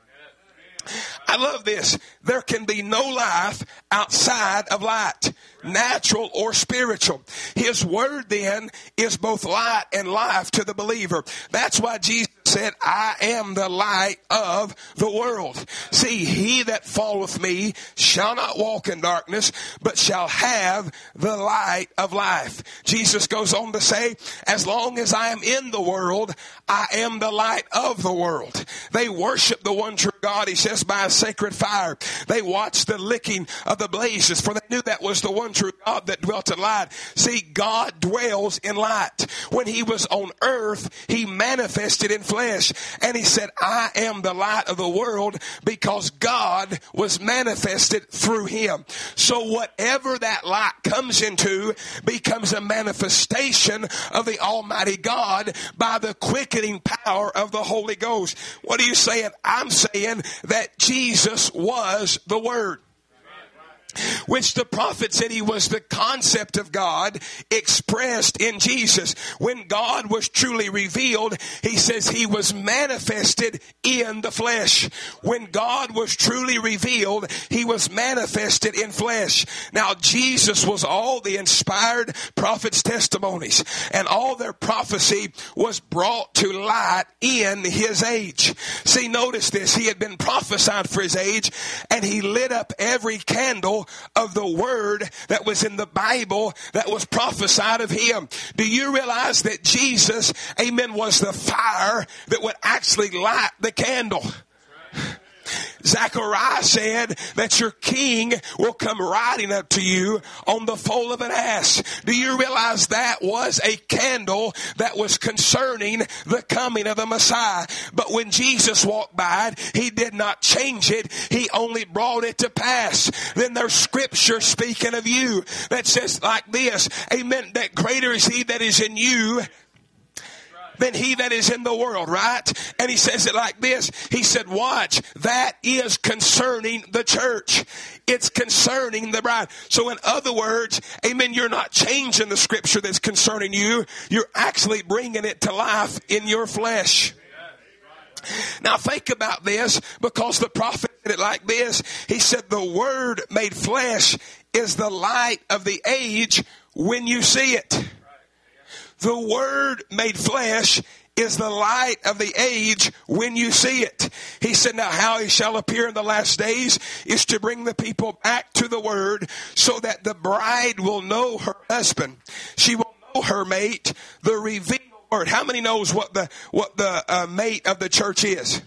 I love this. There can be no life outside of light, natural or spiritual. His word then is both light and life to the believer. That's why Jesus said, I am the light of the world. See, he that followeth me shall not walk in darkness, but shall have the light of life. Jesus goes on to say, as long as I am in the world, I am the light of the world. They worship the one true God, he says, by a sacred fire. They watched the licking of the blazes, for they knew that was the one true God that dwelt in light. See, God dwells in light. When he was on earth, he manifested in flesh. And he said, I am the light of the world, because God was manifested through him. So whatever that light comes into becomes a manifestation of the Almighty God by the quickening power of the Holy Ghost. What are you saying? I'm saying that Jesus was the Word, which the prophet said he was the concept of God expressed in Jesus. When God was truly revealed, he says he was manifested in the flesh. When God was truly revealed, he was manifested in flesh. Now, Jesus was all the inspired prophets' testimonies, and all their prophecy was brought to light in his age. See, notice this. He had been prophesied for his age, and he lit up every candle of the word that was in the Bible that was prophesied of him. Do you realize that Jesus, amen, was the fire that would actually light the candle? Zechariah said that your king will come riding up to you on the foal of an ass. Do you realize that was a candle that was concerning the coming of the Messiah? But when Jesus walked by it, he did not change it. He only brought it to pass. Then there's scripture speaking of you that says like this, amen, that greater is he that is in you than he that is in the world, right? And he says it like this. He said, watch, that is concerning the church. It's concerning the bride. So in other words, amen, you're not changing the scripture that's concerning you. You're actually bringing it to life in your flesh. Now think about this, because the prophet said it like this. He said, the Word made flesh is the light of the age when you see it. The Word made flesh is the light of the age when you see it. He said, now how he shall appear in the last days is to bring the people back to the Word, so that the bride will know her husband. She will know her mate, the revealed Word. How many knows what the mate of the church is?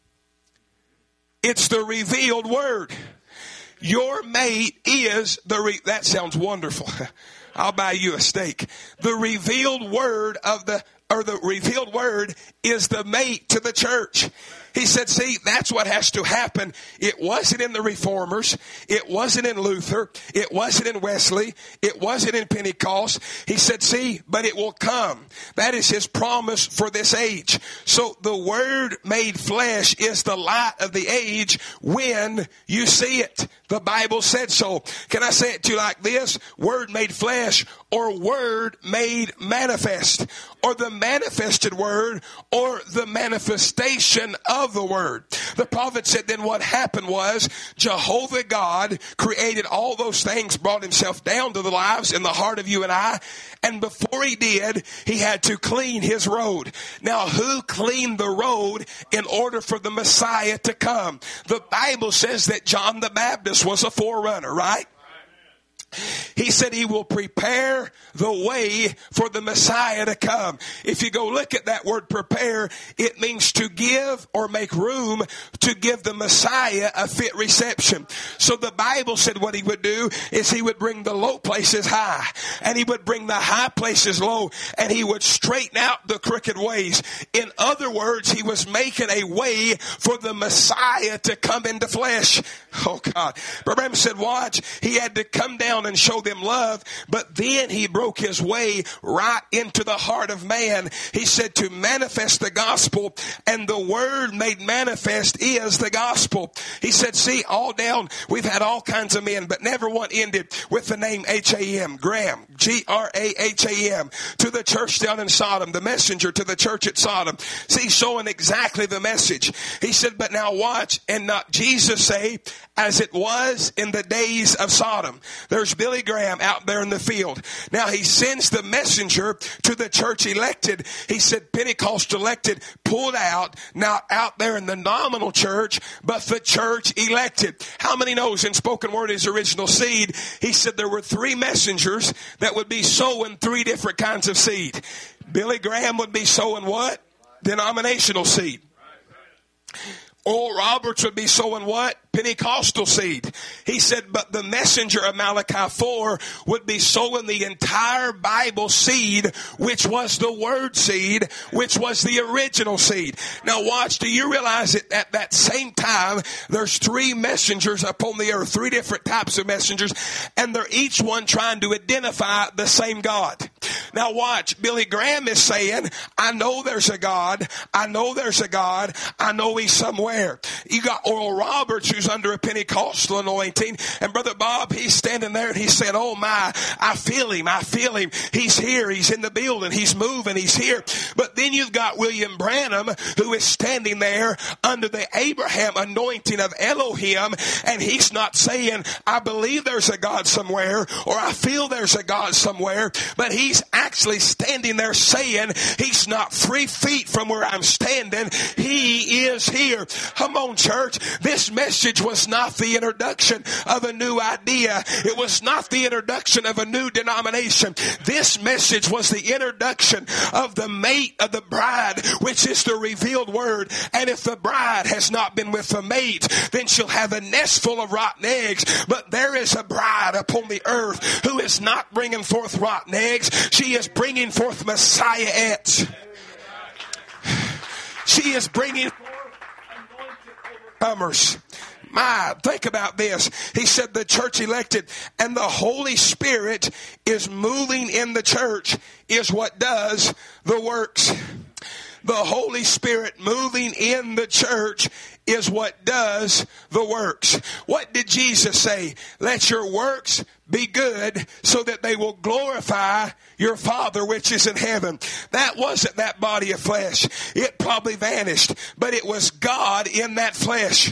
It's the revealed Word. Your mate is that sounds wonderful. I'll buy you a steak. The revealed Word the revealed Word is the mate to the church. He said, see, that's what has to happen. It wasn't in the Reformers. It wasn't in Luther. It wasn't in Wesley. It wasn't in Pentecost. He said, see, but it will come. That is his promise for this age. So the Word made flesh is the light of the age when you see it. The Bible said so. Can I say it to you like this? Word made flesh, or Word made manifest, or the manifested Word, or the manifestation of the Word. The prophet said then what happened was Jehovah God created all those things, brought himself down to the lives in the heart of you and I. And before he did, he had to clean his road. Now, who cleaned the road in order for the Messiah to come? The Bible says that John the Baptist was a forerunner, right? He said he will prepare the way for the Messiah to come. If you go look at that word prepare, it means to give or make room to give the Messiah a fit reception. So the Bible said what he would do is he would bring the low places high, and he would bring the high places low, and he would straighten out the crooked ways. In other words, he was making a way for the Messiah to come into flesh. Oh God. Abraham said, watch, he had to come down and show them love, but then he broke his way right into the heart of man. He said to manifest the gospel, and the Word made manifest is the gospel. He said, see, all down, we've had all kinds of men, but never one ended with the name H-A-M, Graham, G-R-A-H-A-M, to the church down in Sodom, the messenger to the church at Sodom. See, showing exactly the message. He said, but now watch, and not Jesus say, as it was in the days of Sodom. There's Billy Graham out there in the field. Now he sends the messenger to the church elected. He said Pentecost elected, pulled out, not out there in the nominal church, but the church elected. How many knows in spoken word his original seed? He said there were 3 messengers that would be sowing 3 different kinds of seed. Billy Graham would be sowing what? Denominational seed. Oral Roberts would be sowing what? Pentecostal seed. He said, but the messenger of Malachi 4 would be sowing the entire Bible seed, which was the Word seed, which was the original seed. Now watch, do you realize that at that same time, there's 3 messengers upon the earth, 3 different types of messengers, and they're each one trying to identify the same God. Now watch, Billy Graham is saying, I know there's a God, I know there's a God, I know he's somewhere. You got Oral Roberts, who's under a Pentecostal anointing, and Brother Bob, he's standing there and he said, oh my, I feel him, he's here, he's in the building, he's moving, he's here. But then you've got William Branham, who is standing there under the Abraham anointing of Elohim, and he's not saying, I believe there's a God somewhere, or I feel there's a God somewhere, but he's actually standing there saying, he's not 3 feet from where I'm standing, he is here. Come on, church, this message was not the introduction of a new idea. It was not the introduction of a new denomination. This message was the introduction of the mate of the bride, which is the revealed Word. And if the bride has not been with the mate, then she'll have a nest full of rotten eggs. But there is a bride upon the earth who is not bringing forth rotten eggs. She is bringing forth Messiah-ettes. She is bringing forth comers. My, think about this. He said the church elected, and the Holy Spirit is moving in the church, is what does the works. The Holy Spirit moving in the church is what does the works. What did Jesus say? Let your works be good so that they will glorify your Father which is in heaven. That wasn't that body of flesh. It probably vanished, but it was God in that flesh,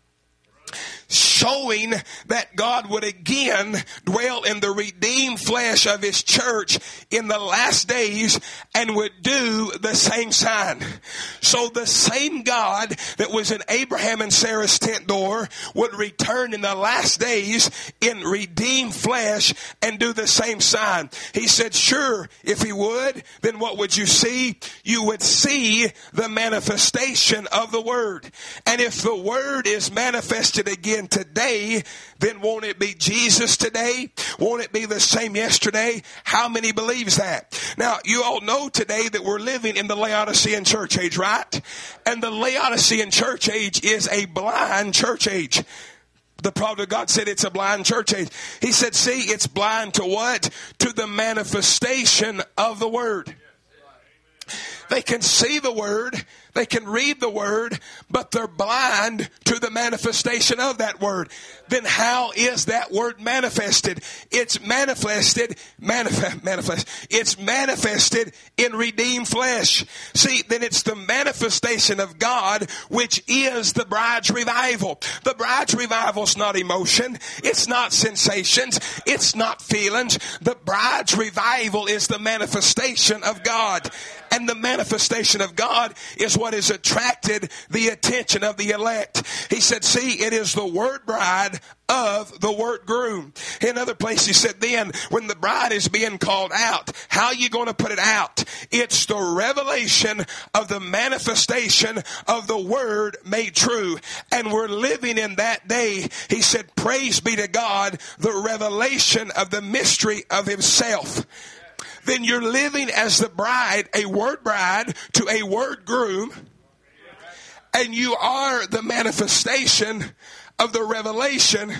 showing that God would again dwell in the redeemed flesh of His church in the last days and would do the same sign. So the same God that was in Abraham and Sarah's tent door would return in the last days in redeemed flesh and do the same sign. He said, sure, if He would, then what would you see? You would see the manifestation of the Word. And if the Word is manifested again today, then won't it be Jesus today? Won't it be the same yesterday? How many believes that? Now, you all know today that we're living in the Laodicean church age, right? And the Laodicean church age is a blind church age. The prophet of God said it's a blind church age. He said, see, it's blind to what? To the manifestation of the Word. They can see the Word, they can read the Word, but they're blind to the manifestation of that Word. Then how is that Word manifested? It's manifested in redeemed flesh. See, then it's the manifestation of God, which is the bride's revival. The bride's revival is not emotion. It's not sensations. It's not feelings. The bride's revival is the manifestation of God. And the manifestation of God is what has attracted the attention of the elect. He said, see, it is the word bride of the word groom. In other places, he said, then when the bride is being called out, how are you going to put it out? It's the revelation of the manifestation of the word made true. And we're living in that day. He said, praise be to God, the revelation of the mystery of Himself. Then you're living as the bride, a word bride to a word groom, and you are the manifestation of the revelation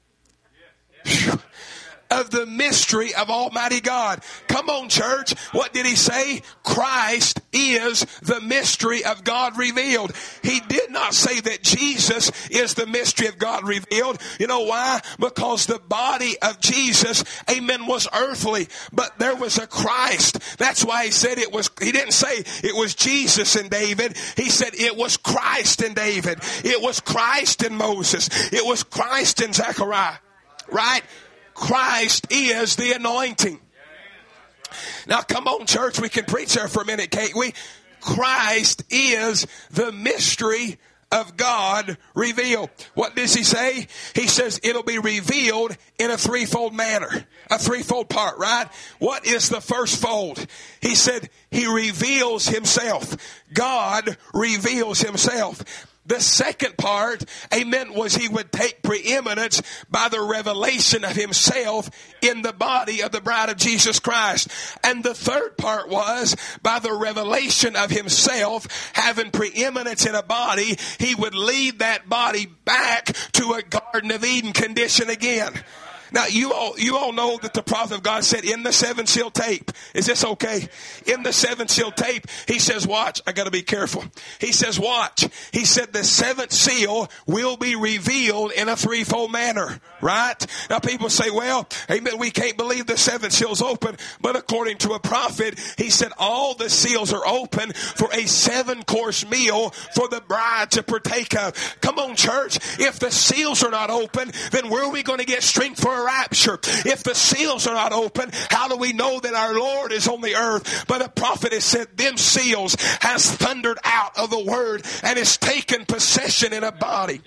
of the mystery of Almighty God. Come on, church. What did He say? Christ is the mystery of God revealed. He did not say that Jesus is the mystery of God revealed. You know why? Because the body of Jesus, amen, was earthly, but there was a Christ. That's why He said it was, He didn't say it was Jesus in David. He said it was Christ in David. It was Christ in Moses. It was Christ in Zechariah. Right? Christ is the anointing. Now come on, church, we can preach there for a minute, can't we? Christ is the mystery of God revealed. What does He say? He says it'll be revealed in a threefold manner. A threefold part, right? What is the first fold? He said He reveals Himself. God reveals Himself. The second part, amen, was He would take preeminence by the revelation of Himself in the body of the bride of Jesus Christ. And the third part was by the revelation of Himself having preeminence in a body, He would lead that body back to a Garden of Eden condition again. Now, you all know that the prophet of God said in the 7 seal tape, is this okay? In the 7 seal tape, he says, watch, I got to be careful. He says, watch. He said the 7th seal will be revealed in a threefold manner, right? Now, people say, well, amen, we can't believe the 7th seal's open. But according to a prophet, he said all the seals are open for a 7-course meal for the bride to partake of. Come on, church. If the seals are not open, then where are we going to get strength for a rapture? If the seals are not open, how do we know that our Lord is on the earth? But a prophet has said, them seals has thundered out of the word and has taken possession in a body.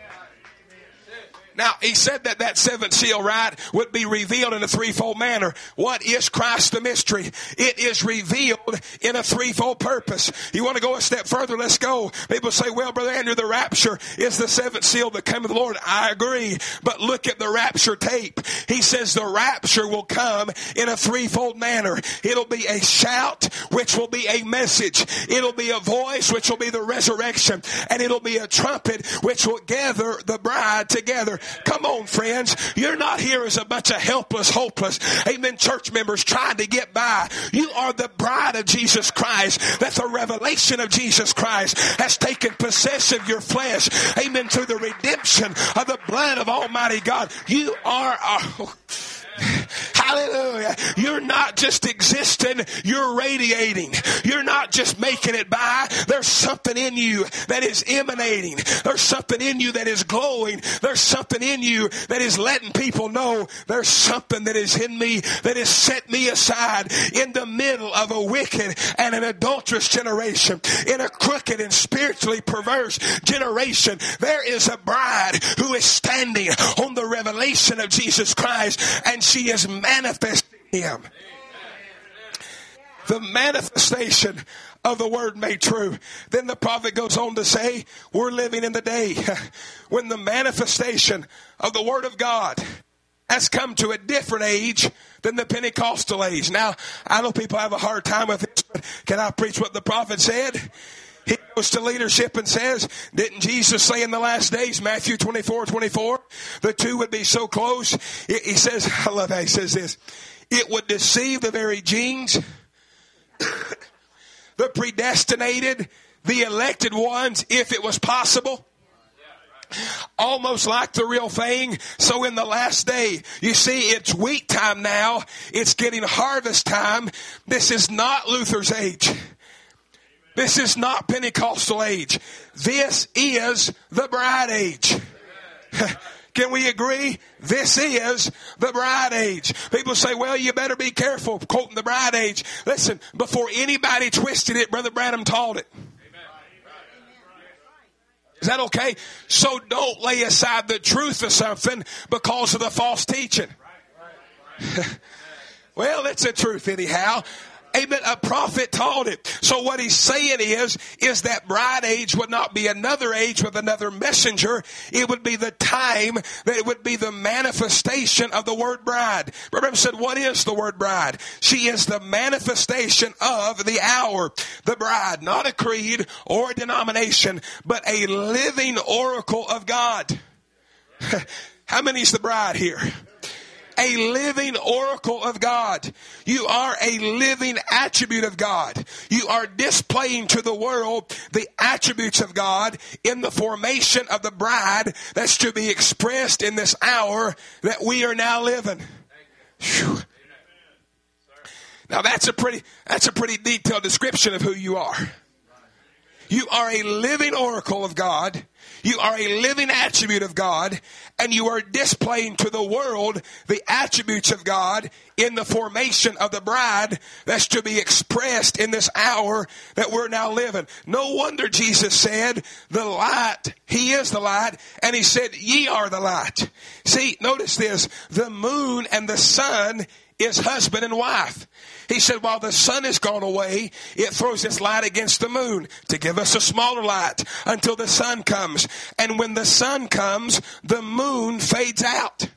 Now, he said that 7th seal, right, would be revealed in a threefold manner. What is Christ the mystery? It is revealed in a threefold purpose. You want to go a step further? Let's go. People say, well, Brother Andrew, the rapture is the 7th seal that came of the Lord. I agree. But look at the rapture tape. He says the rapture will come in a threefold manner. It'll be a shout, which will be a message. It'll be a voice, which will be the resurrection. And it'll be a trumpet, which will gather the bride together. Come on, friends. You're not here as a bunch of helpless, hopeless, amen, church members trying to get by. You are the bride of Jesus Christ, that the revelation of Jesus Christ has taken possession of your flesh, amen, through the redemption of the blood of Almighty God. You are hallelujah. You're not just existing, you're radiating. You're not just making it by. There's something in you that is emanating. There's something in you that is glowing. There's something in you that is letting people know there's something that is in me that has set me aside in the middle of a wicked and an adulterous generation, in a crooked and spiritually perverse generation. There is a bride who is standing on the revelation of Jesus Christ, and she is manifesting Him. The manifestation of the word made true. Then the prophet goes on to say, we're living in the day when the manifestation of the word of God has come to a different age than the Pentecostal age. Now, I know people have a hard time with this, but can I preach what the prophet said? He goes to leadership and says, didn't Jesus say in the last days, Matthew 24:24, the two would be so close? He says, I love how he says this, it would deceive the very genes, the predestinated, the elected ones, if it was possible. Almost like the real thing. So in the last day, you see, it's wheat time now. It's getting harvest time. This is not Luther's age. This is not Pentecostal age. This is the bride age. Can we agree? This is the bride age. People say, well, you better be careful quoting the bride age. Listen, before anybody twisted it, Brother Branham taught it. Is that okay? So don't lay aside the truth of something because of the false teaching. Well, it's the truth anyhow. Amen. A prophet taught it. So what he's saying is that bride age would not be another age with another messenger. It would be the time that it would be the manifestation of the word bride. Remember, said, what is the word bride? She is the manifestation of the hour. The bride, not a creed or a denomination, but a living oracle of God. How many is the bride here? A living oracle of God. You are a living attribute of God. You are displaying to the world the attributes of God in the formation of the bride that's to be expressed in this hour that we are now living. Whew. Now that's a pretty detailed description of who you are. You are a living oracle of God. You are a living attribute of God, and you are displaying to the world the attributes of God in the formation of the bride that's to be expressed in this hour that we're now living. No wonder Jesus said, the light, He is the light, and He said, ye are the light. See, notice this, the moon and the sun is husband and wife. He said, while the sun has gone away, it throws its light against the moon to give us a smaller light until the sun comes. And when the sun comes, the moon fades out.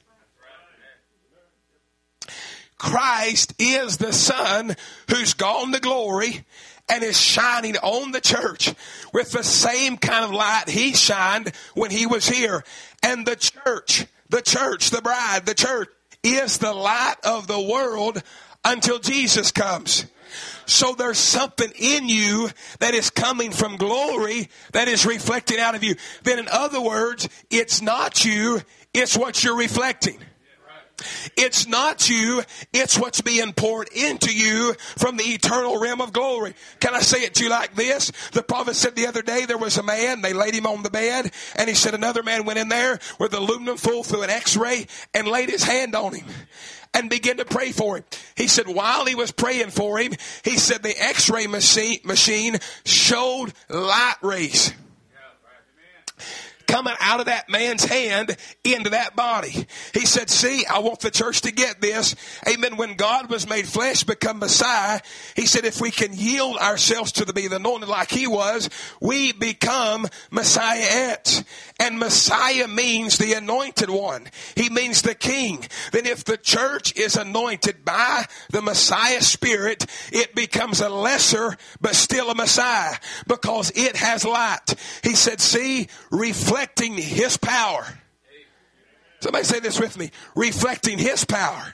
Christ is the sun who's gone to glory and is shining on the church with the same kind of light He shined when He was here. And the church, the bride, the church is the light of the world until Jesus comes. So there's something in you that is coming from glory that is reflecting out of you. Then in other words, it's not you, it's what you're reflecting. It's not you, it's what's being poured into you from the eternal realm of glory. Can I say it to you like this? The prophet said the other day there was a man, they laid him on the bed, and he said another man went in there with aluminum foil through an x-ray and laid his hand on him and began to pray for him. He said while he was praying for him, he said the x-ray machine showed light rays coming out of that man's hand into that body. He said, see, I want the church to get this. Amen. When God was made flesh, become Messiah, He said, if we can yield ourselves to be the anointed like He was, we become Messiah-ettes. And Messiah means the anointed one. He means the king. Then if the church is anointed by the Messiah Spirit, it becomes a lesser but still a Messiah because it has light. He said, see, reflecting His power. Somebody say this with me. Reflecting His power.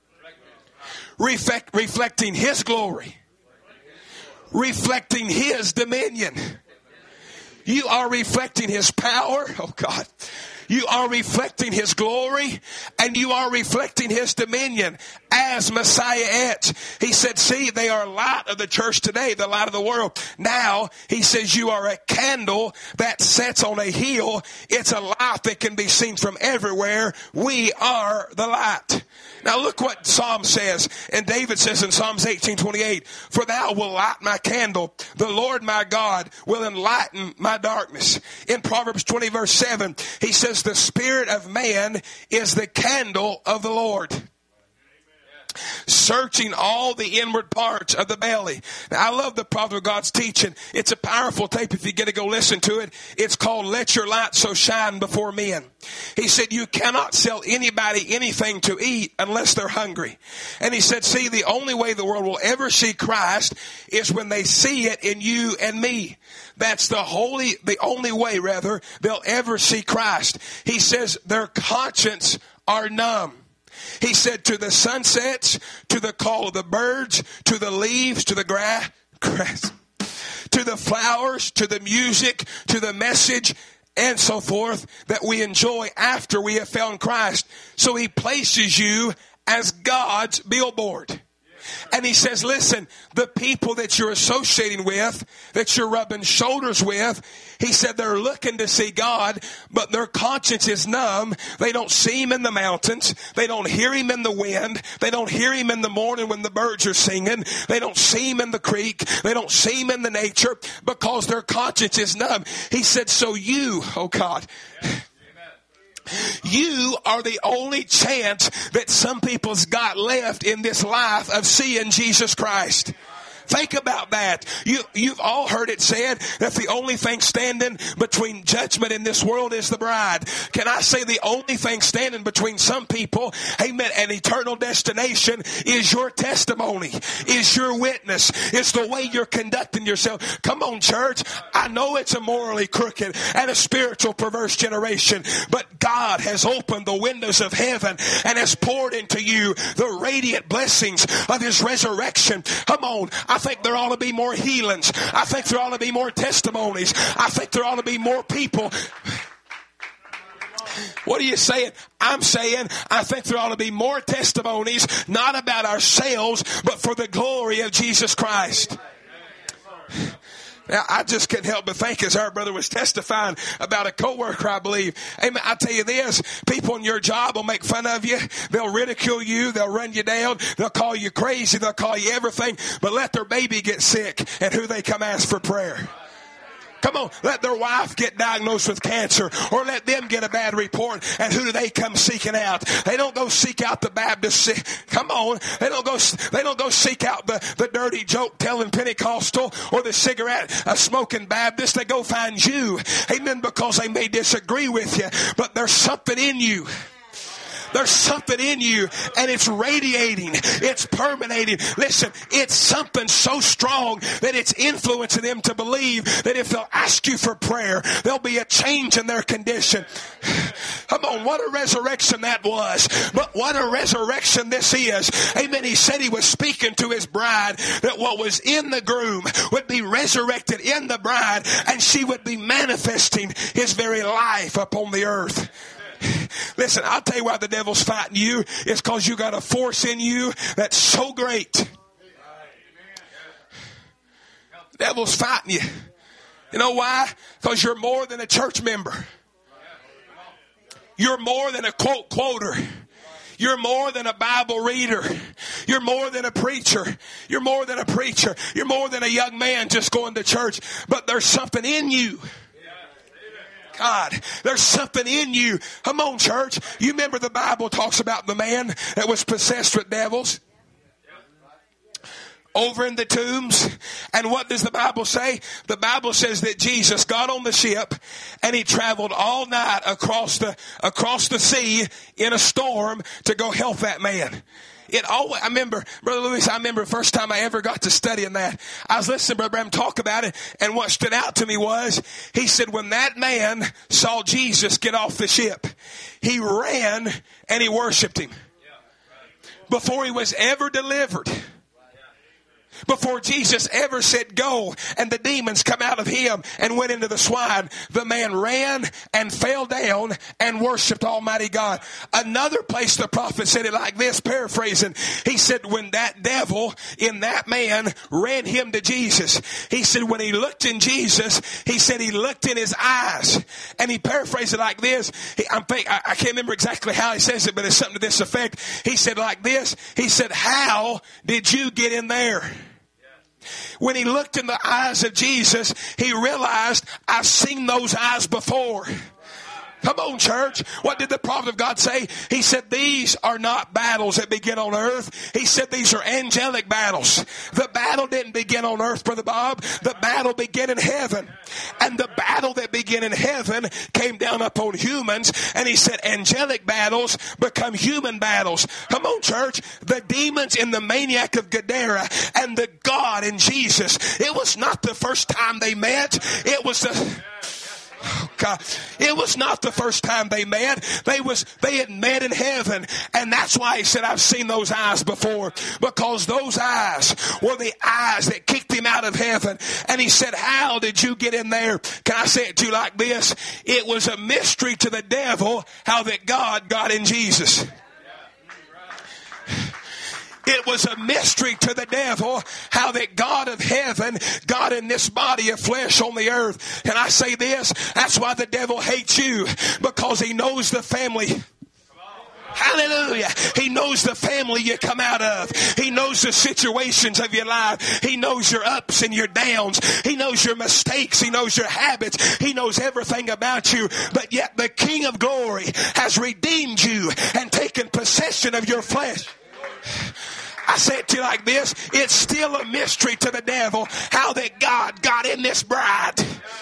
Reflecting His glory. Reflecting His dominion. You are reflecting His power. Oh God. You are reflecting His glory, and you are reflecting His dominion as Messiah-ettes. He said, see, they are light of the church today, the light of the world. Now, He says, you are a candle that sets on a hill. It's a light that can be seen from everywhere. We are the light. Now look what Psalm says, and David says in Psalms 18:28, for thou wilt light my candle, the Lord my God will enlighten my darkness. In Proverbs 20 verse 7, he says, the spirit of man is the candle of the Lord, searching all the inward parts of the belly. Now, I love the prophet of God's teaching. It's a powerful tape if you get to go listen to it. It's called Let Your Light So Shine Before Men. He said, you cannot sell anybody anything to eat unless they're hungry. And he said, see, the only way the world will ever see Christ is when they see it in you and me. That's the only way they'll ever see Christ. He says their conscience are numb. He said, to the sunsets, to the call of the birds, to the leaves, to the grass, to the flowers, to the music, to the message, and so forth that we enjoy after we have found Christ. So He places you as God's billboard. And He says, listen, the people that you're associating with, that you're rubbing shoulders with, He said they're looking to see God, but their conscience is numb. They don't see Him in the mountains. They don't hear Him in the wind. They don't hear Him in the morning when the birds are singing. They don't see Him in the creek. They don't see Him in the nature because their conscience is numb. He said, so you, oh God, you are the only chance that some people's got left in this life of seeing Jesus Christ. Think about that. You've all heard it said that the only thing standing between judgment in this world is the bride. Can I say the only thing standing between some people, amen, an eternal destination is your testimony, is your witness, is the way you're conducting yourself. Come on, church. I know it's a morally crooked and a spiritual perverse generation, but God has opened the windows of heaven and has poured into you the radiant blessings of His resurrection. Come on. I think there ought to be more healings. I think there ought to be more testimonies. I think there ought to be more people. What are you saying? I'm saying I think there ought to be more testimonies, not about ourselves, but for the glory of Jesus Christ. Now, I just couldn't help but think as our brother was testifying about a coworker, I believe. Amen. I tell you this, people in your job will make fun of you. They'll ridicule you. They'll run you down. They'll call you crazy. They'll call you everything. But let their baby get sick, and who they come ask for prayer. Come on, let their wife get diagnosed with cancer, or let them get a bad report, and who do they come seeking out? They don't go seek out the Baptist. Come on, they don't go seek out the dirty joke telling Pentecostal or the cigarette smoking Baptist. They go find you, amen, because they may disagree with you, but there's something in you. There's something in you, and it's radiating. It's permeating. Listen, it's something so strong that it's influencing them to believe that if they'll ask you for prayer, there'll be a change in their condition. Come on, what a resurrection that was. But what a resurrection this is. Amen. He said He was speaking to His bride that what was in the groom would be resurrected in the bride, and she would be manifesting His very life upon the earth. Listen, I'll tell you why the devil's fighting you. It's because you got a force in you that's so great. The devil's fighting you. You know why? Because you're more than a church member. You're more than a quoter. You're more than a Bible reader. You're more than a preacher. You're more than a preacher. You're more than a young man just going to church. But there's something in you. God, there's something in you. Come on, church. You remember the Bible talks about the man that was possessed with devils over in the tombs. And what does the Bible say? The Bible says that Jesus got on the ship and He traveled all night across the sea in a storm to go help that man. I remember, Brother Lewis, the first time I ever got to studying that. I was listening to Brother Branham talk about it, and what stood out to me was, he said, when that man saw Jesus get off the ship, he ran and he worshiped him. Before he was ever delivered. Before Jesus ever said go and the demons come out of him and went into the swine, the man ran and fell down and worshiped Almighty God. Another place the prophet said it like this, paraphrasing. He said when that devil in that man ran him to Jesus, he said when he looked in Jesus, he said he looked in his eyes. And he paraphrased it like this. I can't remember exactly how he says it, but it's something to this effect. He said like this. He said, how did you get in there? When he looked in the eyes of Jesus, he realized, I've seen those eyes before. Come on, church. What did the prophet of God say? He said, these are not battles that begin on earth. He said, these are angelic battles. The battle didn't begin on earth, Brother Bob. The battle began in heaven. And the battle that began in heaven came down upon humans. And he said, angelic battles become human battles. Come on, church. The demons in the maniac of Gadara and the God in Jesus. It was not the first time they met. It was the... Oh God. It was not the first time they met. They had met in heaven. And that's why he said, I've seen those eyes before. Because those eyes were the eyes that kicked him out of heaven. And he said, how did you get in there? Can I say it to you like this? It was a mystery to the devil how that God got in Jesus. It was a mystery to the devil how that God of heaven got in this body of flesh on the earth. And I say this, that's why the devil hates you, because he knows the family. Hallelujah. He knows the family you come out of. He knows the situations of your life. He knows your ups and your downs. He knows your mistakes. He knows your habits. He knows everything about you. But yet the King of Glory has redeemed you and taken possession of your flesh. I say it to you like this. It's still a mystery to the devil how that God got in this bride.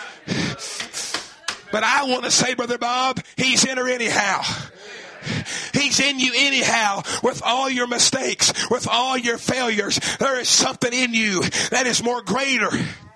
But I want to say, Brother Bob, he's in her anyhow. He's in you anyhow with all your mistakes, with all your failures. There is something in you that is more greater.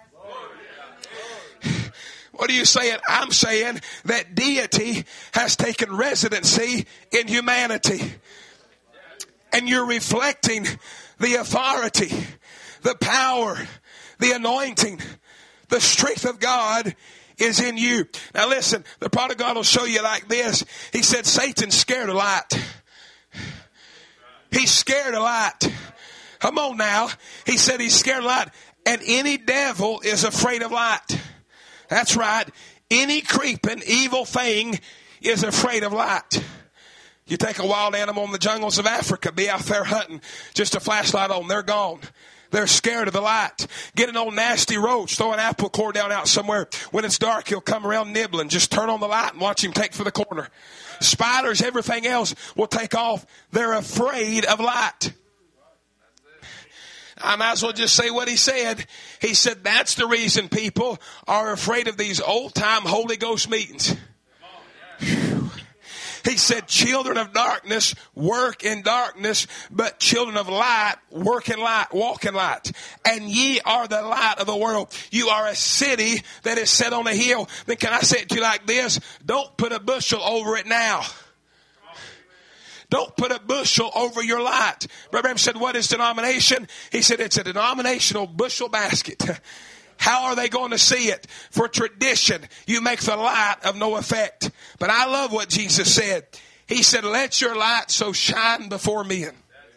What are you saying? I'm saying that deity has taken residency in humanity. And you're reflecting the authority, the power, the anointing, the strength of God is in you. Now listen, the prodigal God will show you like this. He said Satan's scared of light. He's scared of light. Come on now. He said he's scared of light. And any devil is afraid of light. That's right. Any creeping evil thing is afraid of light. You take a wild animal in the jungles of Africa, be out there hunting, just a flashlight on, they're gone. They're scared of the light. Get an old nasty roach, throw an apple core down out somewhere. When it's dark, he'll come around nibbling. Just turn on the light and watch him take for the corner. Spiders, everything else will take off. They're afraid of light. I might as well just say what he said. He said that's the reason people are afraid of these old-time Holy Ghost meetings. He said, children of darkness work in darkness, but children of light work in light, walk in light. And ye are the light of the world. You are a city that is set on a hill. Then can I say it to you like this? Don't put a bushel over it now. Don't put a bushel over your light. Brother Branham said, what is denomination? He said, it's a denominational bushel basket. How are they going to see it? For tradition, you make the light of no effect. But I love what Jesus said. He said, let your light so shine before men.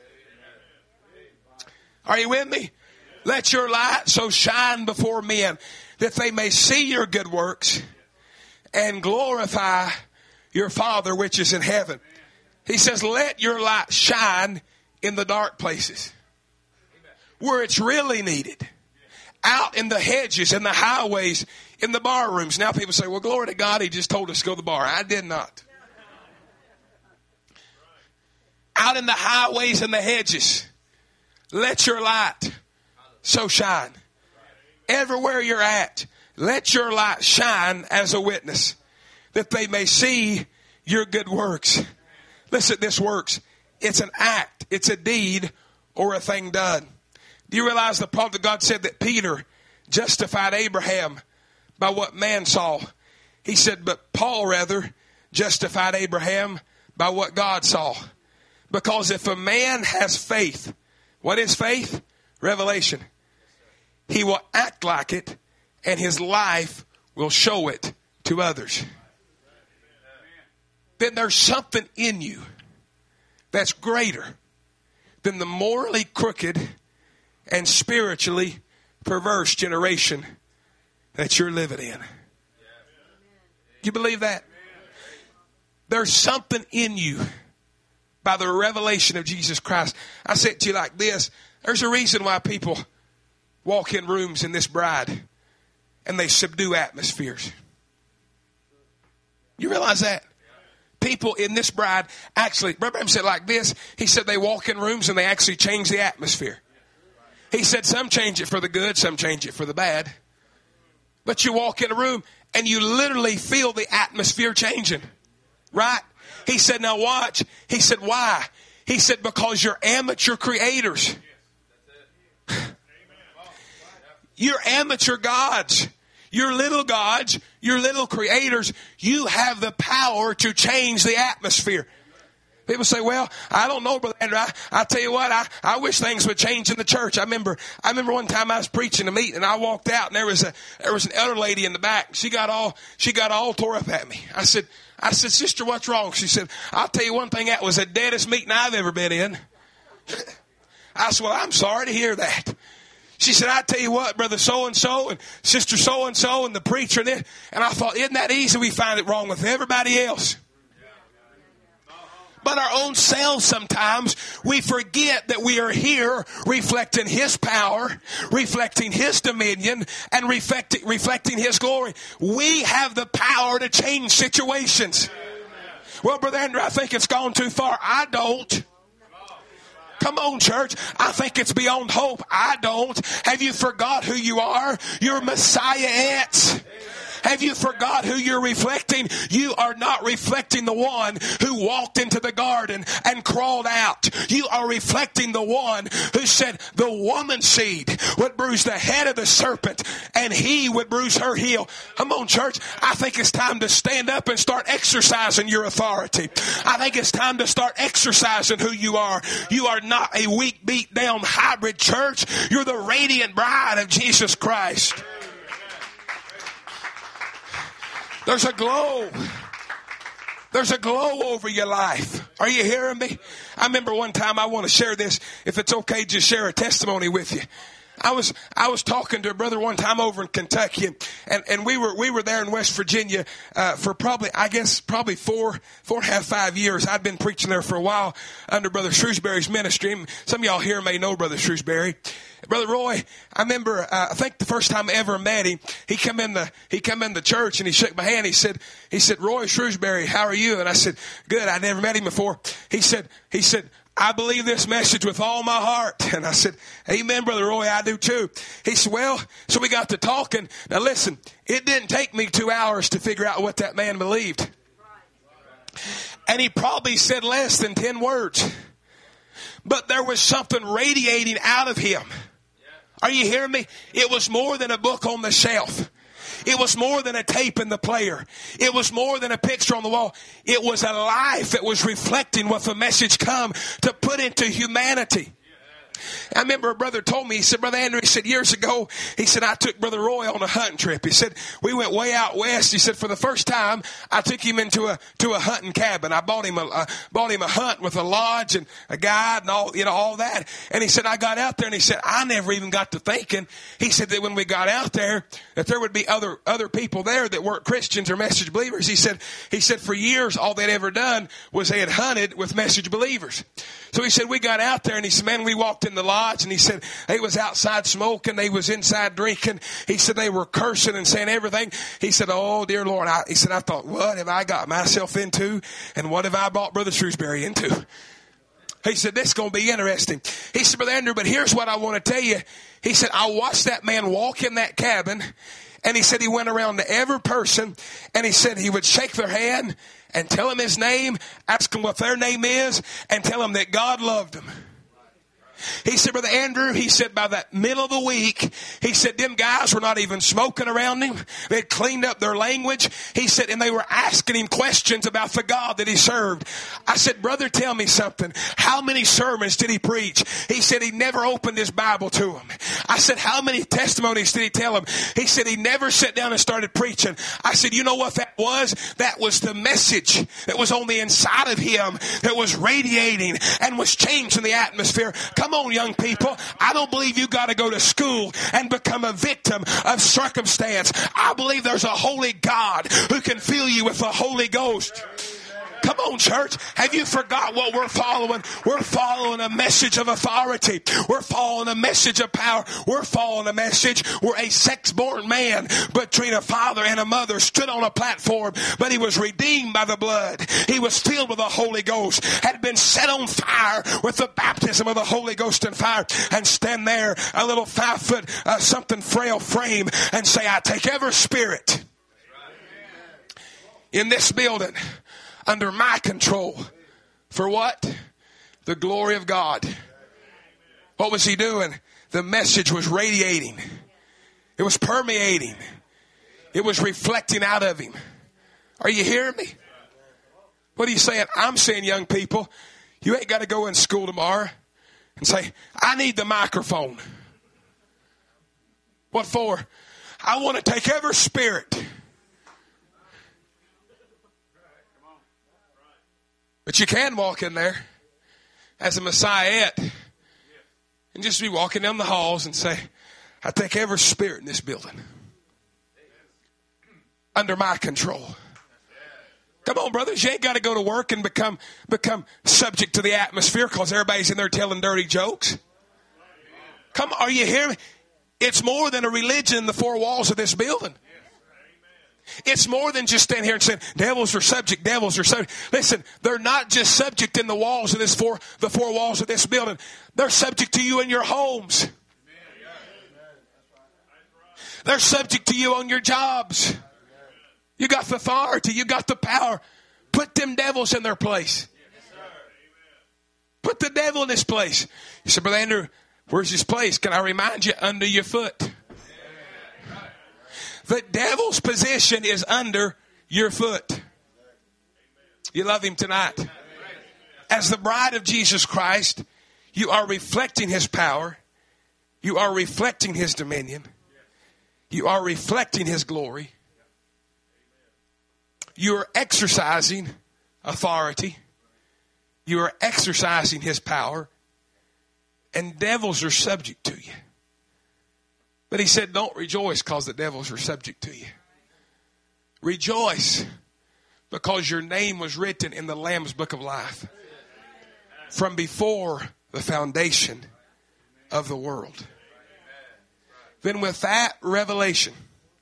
Are you with me? Let your light so shine before men that they may see your good works and glorify your Father which is in heaven. He says, let your light shine in the dark places where it's really needed. Out in the hedges, in the highways, in the bar rooms. Now people say, well, glory to God, he just told us to go to the bar. I did not. Out in the highways and the hedges, let your light so shine. Everywhere you're at, let your light shine as a witness, that they may see your good works. Listen, this works It's an act. It's a deed or a thing done. Do you realize the prophet of God said that Peter justified Abraham by what man saw? He said, but Paul rather justified Abraham by what God saw. Because if a man has faith, what is faith? Revelation. He will act like it, and his life will show it to others. Then there's something in you that's greater than the morally crooked and spiritually perverse generation that you're living in. You believe that? There's something in you by the revelation of Jesus Christ. I say it to you like this. There's a reason why people walk in rooms in this bride and they subdue atmospheres. You realize that? People in this bride actually, Brother Branham said it like this. He said they walk in rooms and they actually change the atmosphere. He said some change it for the good, some change it for the bad. But you walk in a room and you literally feel the atmosphere changing. Right? He said, now watch. He said, why? He said, because you're amateur creators. You're amateur gods. You're little gods. You're little creators. You have the power to change the atmosphere. People say, well, I don't know, Brother Andrew. I tell you what, I wish things would change in the church. I remember one time I was preaching a meeting and I walked out and there was an elder lady in the back. She got all tore up at me. I said, sister, what's wrong? She said, I'll tell you one thing, that was the deadest meeting I've ever been in. I said, well, I'm sorry to hear that. She said, I tell you what, brother so-and-so and sister so-and-so and the preacher and this. And I thought, isn't that easy? We find it wrong with everybody else. But our own selves sometimes, we forget that we are here reflecting His power, reflecting His dominion, and reflecting His glory. We have the power to change situations. Well, Brother Andrew, I think it's gone too far. I don't. Come on, church. I think it's beyond hope. I don't. Have you forgot who you are? You're Messiah-ettes. Have you forgot who you're reflecting? You are not reflecting the one who walked into the garden and crawled out. You are reflecting the one who said the woman's seed would bruise the head of the serpent and he would bruise her heel. Come on, church. I think it's time to stand up and start exercising your authority. I think it's time to start exercising who you are. You are not a weak, beat down hybrid church. You're the radiant bride of Jesus Christ. There's a glow. There's a glow over your life. Are you hearing me? I remember one time, I want to share this. If it's okay, just share a testimony with you. I was talking to a brother one time over in Kentucky, and we were there in West Virginia for probably 5 years. I'd been preaching there for a while under Brother Shrewsbury's ministry. Some of y'all here may know Brother Shrewsbury. Brother Roy, I remember, I think the first time I ever met him, he come in the church and he shook my hand. He said, Roy Shrewsbury, how are you? And I said, good. I never met him before. He said, I believe this message with all my heart. And I said, amen, Brother Roy, I do too. He said, well, so we got to talking. Now listen, it didn't take me 2 hours to figure out what that man believed. And he probably said less than 10 words. But there was something radiating out of him. Are you hearing me? It was more than a book on the shelf. It was more than a tape in the player. It was more than a picture on the wall. It was a life that was reflecting what the message come to put into humanity. I remember a brother told me, he said, Brother Andrew, he said, years ago, he said, I took Brother Roy on a hunting trip. He said, we went way out west. He said, for the first time, I took him into a hunting cabin. I bought him a hunt with a lodge and a guide and all that. And he said, I got out there and he said, I never even got to thinking. He said that when we got out there, that there would be other people there that weren't Christians or message believers. He said, for years, all they'd ever done was they had hunted with message believers. So he said, we got out there and he said, man, we walked in the lodge and he said, they was outside smoking. They was inside drinking. He said, they were cursing and saying everything. He said, oh, dear Lord. He said, I thought, what have I got myself into? And what have I brought Brother Shrewsbury into? He said, this is going to be interesting. He said, Brother Andrew, but here's what I want to tell you. He said, I watched that man walk in that cabin And he said he went around to every person, and he said he would shake their hand and tell them his name, ask them what their name is, and tell them that God loved them. He said, Brother Andrew, he said by that middle of the week, he said them guys were not even smoking around him. They had cleaned up their language. He said, and they were asking him questions about the God that he served. I said, brother, tell me something. How many sermons did he preach? He said he never opened his Bible to them. I said, how many testimonies did he tell them? He said he never sat down and started preaching. I said, you know what that was? That was the message that was on the inside of him that was radiating and was changing the atmosphere. Come on, young people. I don't believe you got to go to school and become a victim of circumstance. I believe there's a holy God who can fill you with the Holy Ghost. Come on, church. Have you forgot what we're following? We're following a message of authority. We're following a message of power. We're following a message where a sex-born man between a father and a mother stood on a platform, but he was redeemed by the blood. He was filled with the Holy Ghost, had been set on fire with the baptism of the Holy Ghost and fire, and stand there, a little 5 foot, something frail frame, and say, I take every spirit in this building under my control. For what? The glory of God. What was he doing? The message was radiating. It was permeating. It was reflecting out of him. Are you hearing me? What are you saying? I'm saying, young people, you ain't got to go in school tomorrow and say, I need the microphone. What for? I want to take every spirit. But you can walk in there as a Messiahette and just be walking down the halls and say, I take every spirit in this building under my control. Come on, brothers. You ain't got to go to work and become subject to the atmosphere because everybody's in there telling dirty jokes. Come on, are you hearing me? It's more than a religion in the four walls of this building. It's more than just standing here and saying, devils are subject, devils are subject. Listen, they're not just subject in the walls of the four walls of this building. They're subject to you in your homes. They're subject to you on your jobs. You got the authority. You got the power. Put them devils in their place. Put the devil in this place. You said, Brother Andrew, where's his place? Can I remind you? Under your foot. The devil's position is under your foot. You love him tonight. As the bride of Jesus Christ, you are reflecting his power. You are reflecting his dominion. You are reflecting his glory. You are exercising authority. You are exercising his power. And devils are subject to you. But he said, don't rejoice because the devils are subject to you. Rejoice because your name was written in the Lamb's Book of Life from before the foundation of the world. Then with that revelation,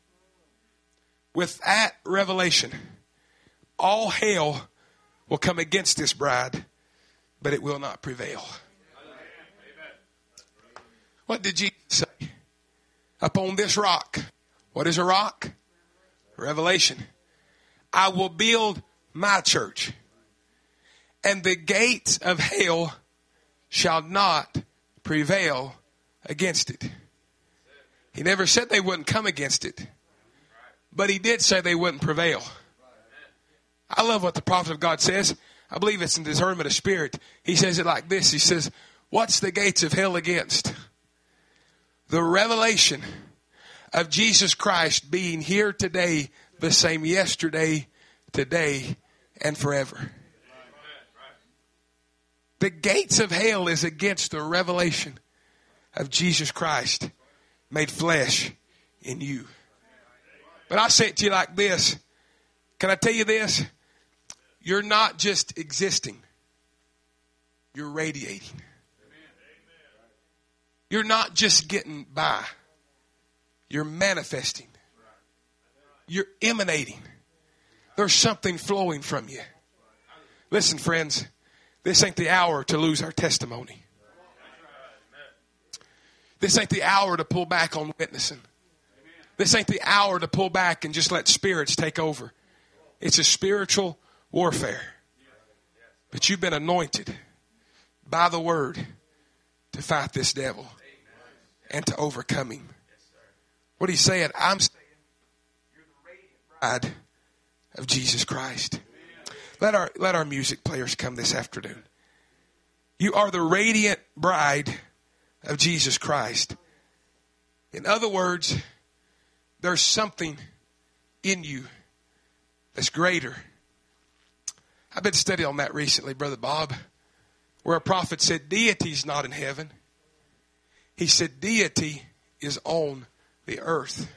all hell will come against this bride, but it will not prevail. What did Jesus say? Upon this rock. What is a rock? Revelation. I will build my church, and the gates of hell shall not prevail against it. He never said they wouldn't come against it, but he did say they wouldn't prevail. I love what the prophet of God says. I believe it's in discernment of spirit. He says it like this. He says, what's the gates of hell against? The revelation of Jesus Christ being here today, the same yesterday, today, and forever. The gates of hell is against the revelation of Jesus Christ made flesh in you. But I say it to you like this. Can I tell you this? You're not just existing. You're radiating. You're not just getting by. You're manifesting. You're emanating. There's something flowing from you. Listen, friends, this ain't the hour to lose our testimony. This ain't the hour to pull back on witnessing. This ain't the hour to pull back and just let spirits take over. It's a spiritual warfare. But you've been anointed by the word to fight this devil and to overcome him. What he's saying, I'm saying, you're the radiant bride of Jesus Christ. Let our music players come this afternoon. You are the radiant bride of Jesus Christ. In other words, there's something in you that's greater. I've been studying on that recently, Brother Bob, where a prophet said deity's not in heaven. He said deity is on the earth.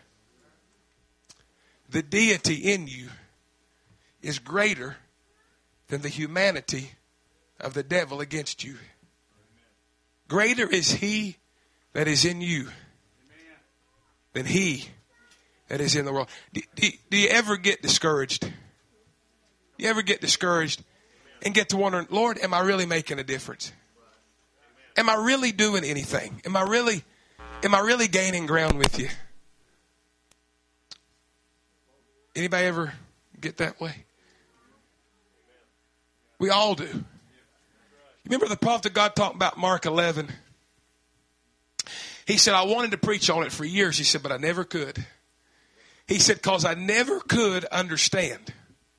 The deity in you is greater than the humanity of the devil against you. Greater is he that is in you than he that is in the world. Do you ever get discouraged? You ever get discouraged and get to wondering, Lord, am I really making a difference? Am I really doing anything? Am I really gaining ground with you? Anybody ever get that way? We all do. You remember the prophet of God talking about Mark 11? He said, I wanted to preach on it for years. He said, but I never could. He said, because I never could understand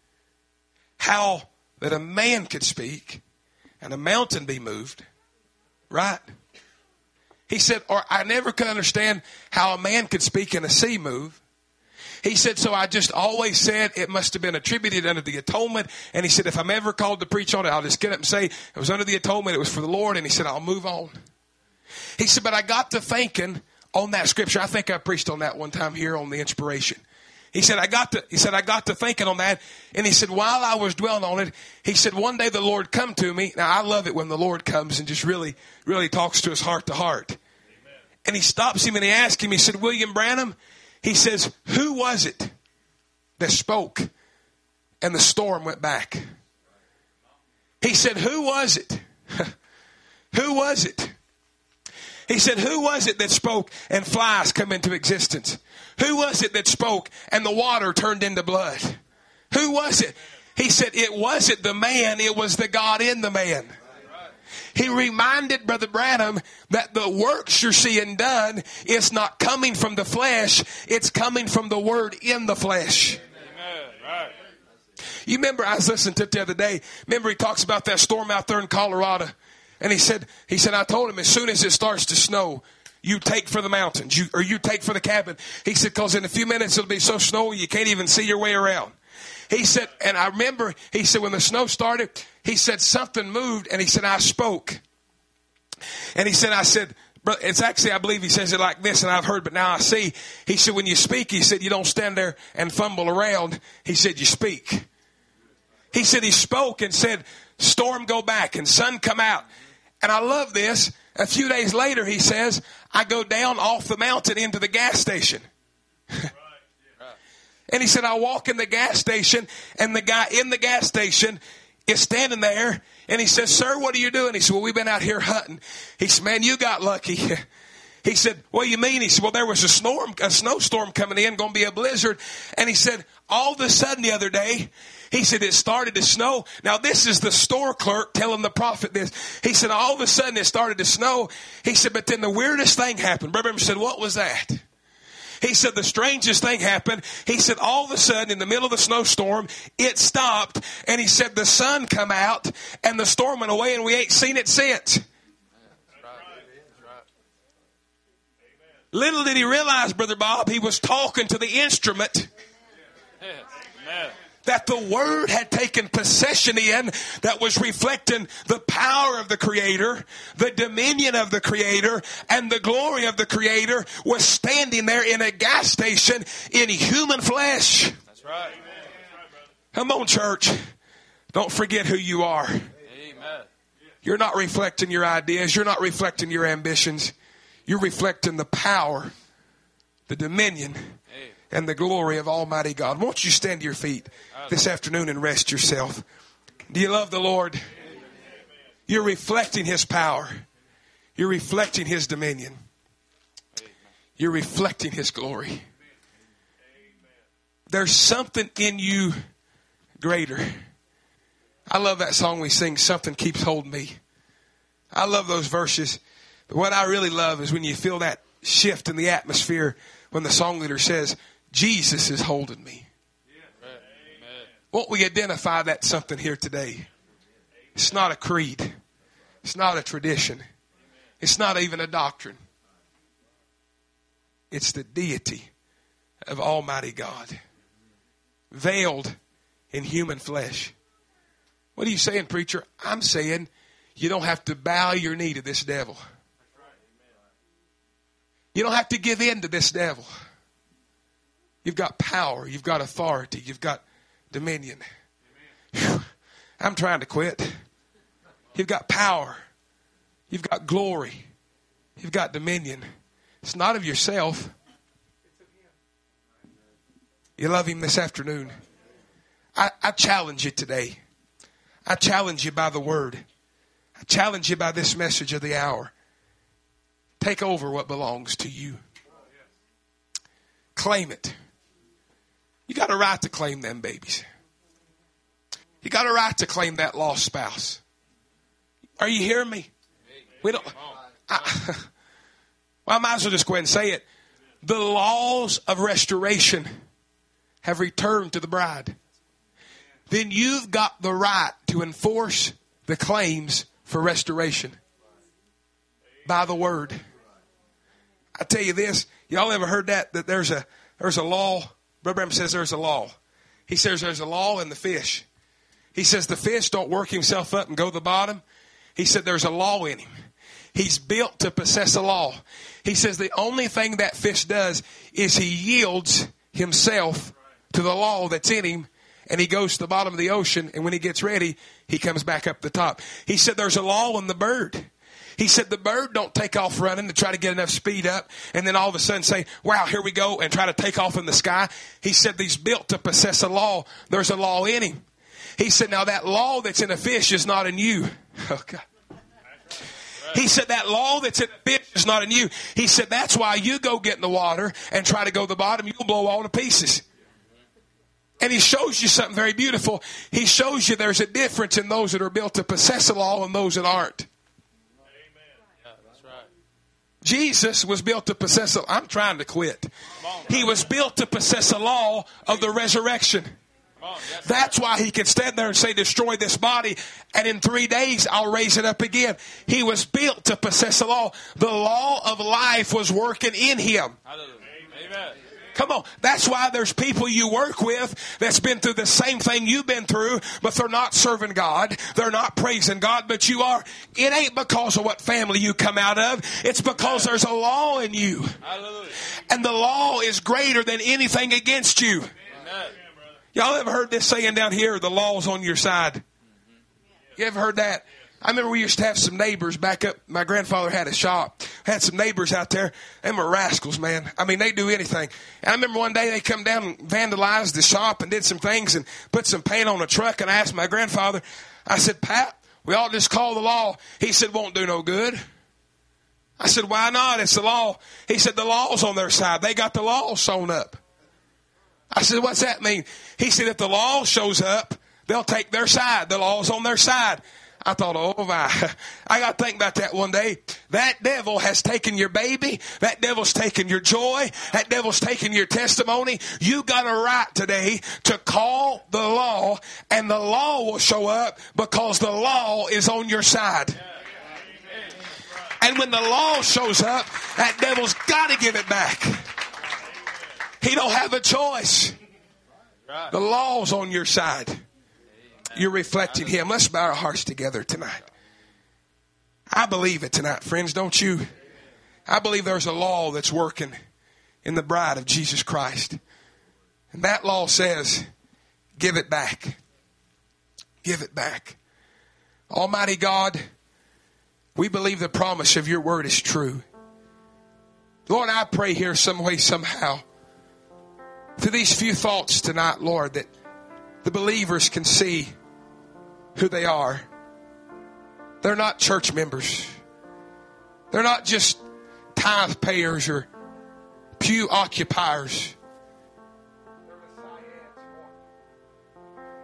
how that a man could speak and a mountain be moved. Right? He said, or I never could understand how a man could speak and a sea move. He said, so I just always said it must have been attributed under the atonement. And he said, if I'm ever called to preach on it, I'll just get up and say it was under the atonement. It was for the Lord. And he said, I'll move on. He said, but I got to thinking on that scripture. I think I preached on that one time here on the inspiration. He said, I got to thinking on that. And he said, while I was dwelling on it, he said, one day the Lord come to me. Now, I love it when the Lord comes and just really, really talks to us heart to heart. Amen. And he stops him and he asks him, he said, William Branham, he says, who was it that spoke and the storm went back? He said, who was it? Who was it? He said, who was it that spoke and flies come into existence? Who was it that spoke and the water turned into blood? Who was it? He said, it wasn't the man, it was the God in the man. He reminded Brother Branham that the works you're seeing done is not coming from the flesh, it's coming from the word in the flesh. Amen. Right. You remember, I was listening to it the other day. Remember, he talks about that storm out there in Colorado. And he said, I told him as soon as it starts to snow, you take for the mountains, you take for the cabin. He said, because in a few minutes it'll be so snowy you can't even see your way around. He said, and I remember, he said, when the snow started, he said something moved, and he said, I spoke. And he said, it's actually, I believe he says it like this, and I've heard, but now I see. He said, when you speak, he said, you don't stand there and fumble around. He said, you speak. He said, he spoke and said, storm go back and sun come out. And I love this. A few days later, he says, I go down off the mountain into the gas station. And he said, I walk in the gas station, and the guy in the gas station is standing there. And he says, sir, what are you doing? He said, well, we've been out here hunting. He said, man, you got lucky. He said, what do you mean? He said, well, there was a snowstorm coming in, going to be a blizzard. And he said, all of a sudden the other day, he said, it started to snow. Now, this is the store clerk telling the prophet this. He said, all of a sudden it started to snow. He said, but then the weirdest thing happened. Brother Branham said, what was that? He said, the strangest thing happened. He said, all of a sudden in the middle of the snowstorm, it stopped. And he said, the sun come out and the storm went away, and we ain't seen it since. Little did he realize, Brother Bob, he was talking to the instrument that the Word had taken possession in, that was reflecting the power of the Creator, the dominion of the Creator, and the glory of the Creator was standing there in a gas station in human flesh. That's right. Come on, church. Don't forget who you are. Amen. You're not reflecting your ideas. You're not reflecting your ambitions. You're reflecting the power, the dominion, and the glory of Almighty God. Won't you stand to your feet this afternoon and rest yourself? Do you love the Lord? You're reflecting His power. You're reflecting His dominion. You're reflecting His glory. there's something in you greater. I love that song we sing, Something Keeps Holding Me. I love those verses. But what I really love is when you feel that shift in the atmosphere when the song leader says, Jesus is holding me. Won't we identify that something here today? It's not a creed. It's not a tradition. It's not even a doctrine. It's the deity of Almighty God, veiled in human flesh. What are you saying, preacher? I'm saying you don't have to bow your knee to this devil. You don't have to give in to this devil. You've got power. You've got authority. You've got dominion. Whew. I'm trying to quit. You've got power. You've got glory. You've got dominion. It's not of yourself. You love him this afternoon. I challenge you today. I challenge you by the word. I challenge you by this message of the hour. Take over what belongs to you. Claim it. You got a right to claim them babies. You got a right to claim that lost spouse. Are you hearing me? We don't. Well, I might as well just go ahead and say it. The laws of restoration have returned to the bride. Then you've got the right to enforce the claims for restoration by the word. I tell you this, y'all ever heard that there's a law? Brother Branham says there's a law. He says there's a law in the fish. He says the fish don't work himself up and go to the bottom. He said there's a law in him. He's built to possess a law. He says the only thing that fish does is he yields himself to the law that's in him, and he goes to the bottom of the ocean, and when he gets ready, he comes back up the top. He said there's a law in the bird. He said the bird don't take off running to try to get enough speed up and then all of a sudden say, wow, here we go, and try to take off in the sky. He said he's built to possess a law. There's a law in him. He said now that law that's in a fish is not in you. Oh, God. He said that law that's in the fish is not in you. He said that's why you go get in the water and try to go to the bottom. You'll blow all to pieces. And he shows you something very beautiful. He shows you there's a difference in those that are built to possess a law and those that aren't. Jesus was built to possess I'm trying to quit. He was built to possess a law of the resurrection. That's why he can stand there and say, destroy this body, and in 3 days I'll raise it up again. He was built to possess a law. The law of life was working in him. Amen. Come on. That's why there's people you work with that's been through the same thing you've been through, but they're not serving God. They're not praising God, but you are. It ain't because of what family you come out of. It's because there's a law in you. Hallelujah. And the law is greater than anything against you. Amen. Y'all ever heard this saying down here, the law's on your side? You ever heard that? I remember we used to have some neighbors back up. My grandfather had a shop. Had some neighbors out there. Them were rascals, man. I mean, they do anything. And I remember one day they come down and vandalized the shop and did some things and put some paint on a truck. And I asked my grandfather, I said, Pat, we ought to just call the law. He said, won't do no good. I said, why not? It's the law. He said, the law's on their side. They got the law sewn up. I said, what's that mean? He said, if the law shows up, they'll take their side. The law's on their side. I thought, oh my, I got to think about that one day. That devil has taken your baby. That devil's taken your joy. That devil's taken your testimony. You got a right today to call the law, and the law will show up because the law is on your side. And when the law shows up, that devil's got to give it back. He don't have a choice. The law's on your side. You're reflecting him. Let's bow our hearts together tonight. I believe it tonight, friends, don't you? I believe there's a law that's working in the bride of Jesus Christ. And that law says, give it back. Give it back. Almighty God, we believe the promise of your word is true. Lord, I pray here some way, somehow, through these few thoughts tonight, Lord, that the believers can see who they are. They're not church members. They're not just tithe payers or pew occupiers. They're Messiah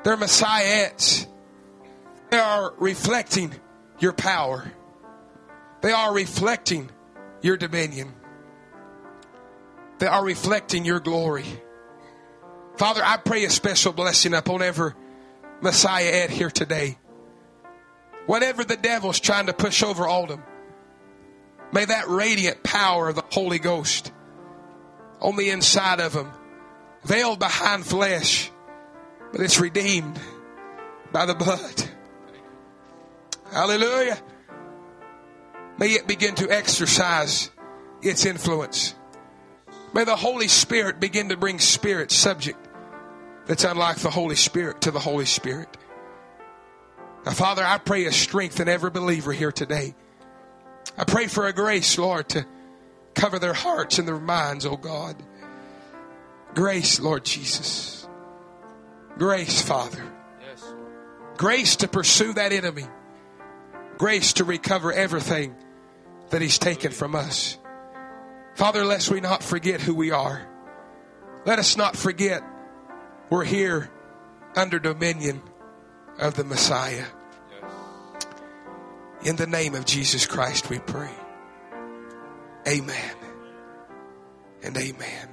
They're Messiahettes. They are reflecting your power. They are reflecting your dominion. They are reflecting your glory. Father, I pray a special blessing upon every Messiahette here today. Whatever the devil's trying to push over Oldham, may that radiant power of the Holy Ghost on the inside of them, veiled behind flesh, but it's redeemed by the blood. Hallelujah. May it begin to exercise its influence. May the Holy Spirit begin to bring spirit subject that's unlike the Holy Spirit to the Holy Spirit. Now, Father, I pray a strength in every believer here today. I pray for a grace, Lord, to cover their hearts and their minds, oh God. Grace, Lord Jesus. Grace, Father. Yes. Grace to pursue that enemy. Grace to recover everything that he's taken from us. Father, lest we not forget who we are. Let us not forget we're here under dominion of the Messiah. In the name of Jesus Christ we pray. Amen. And amen.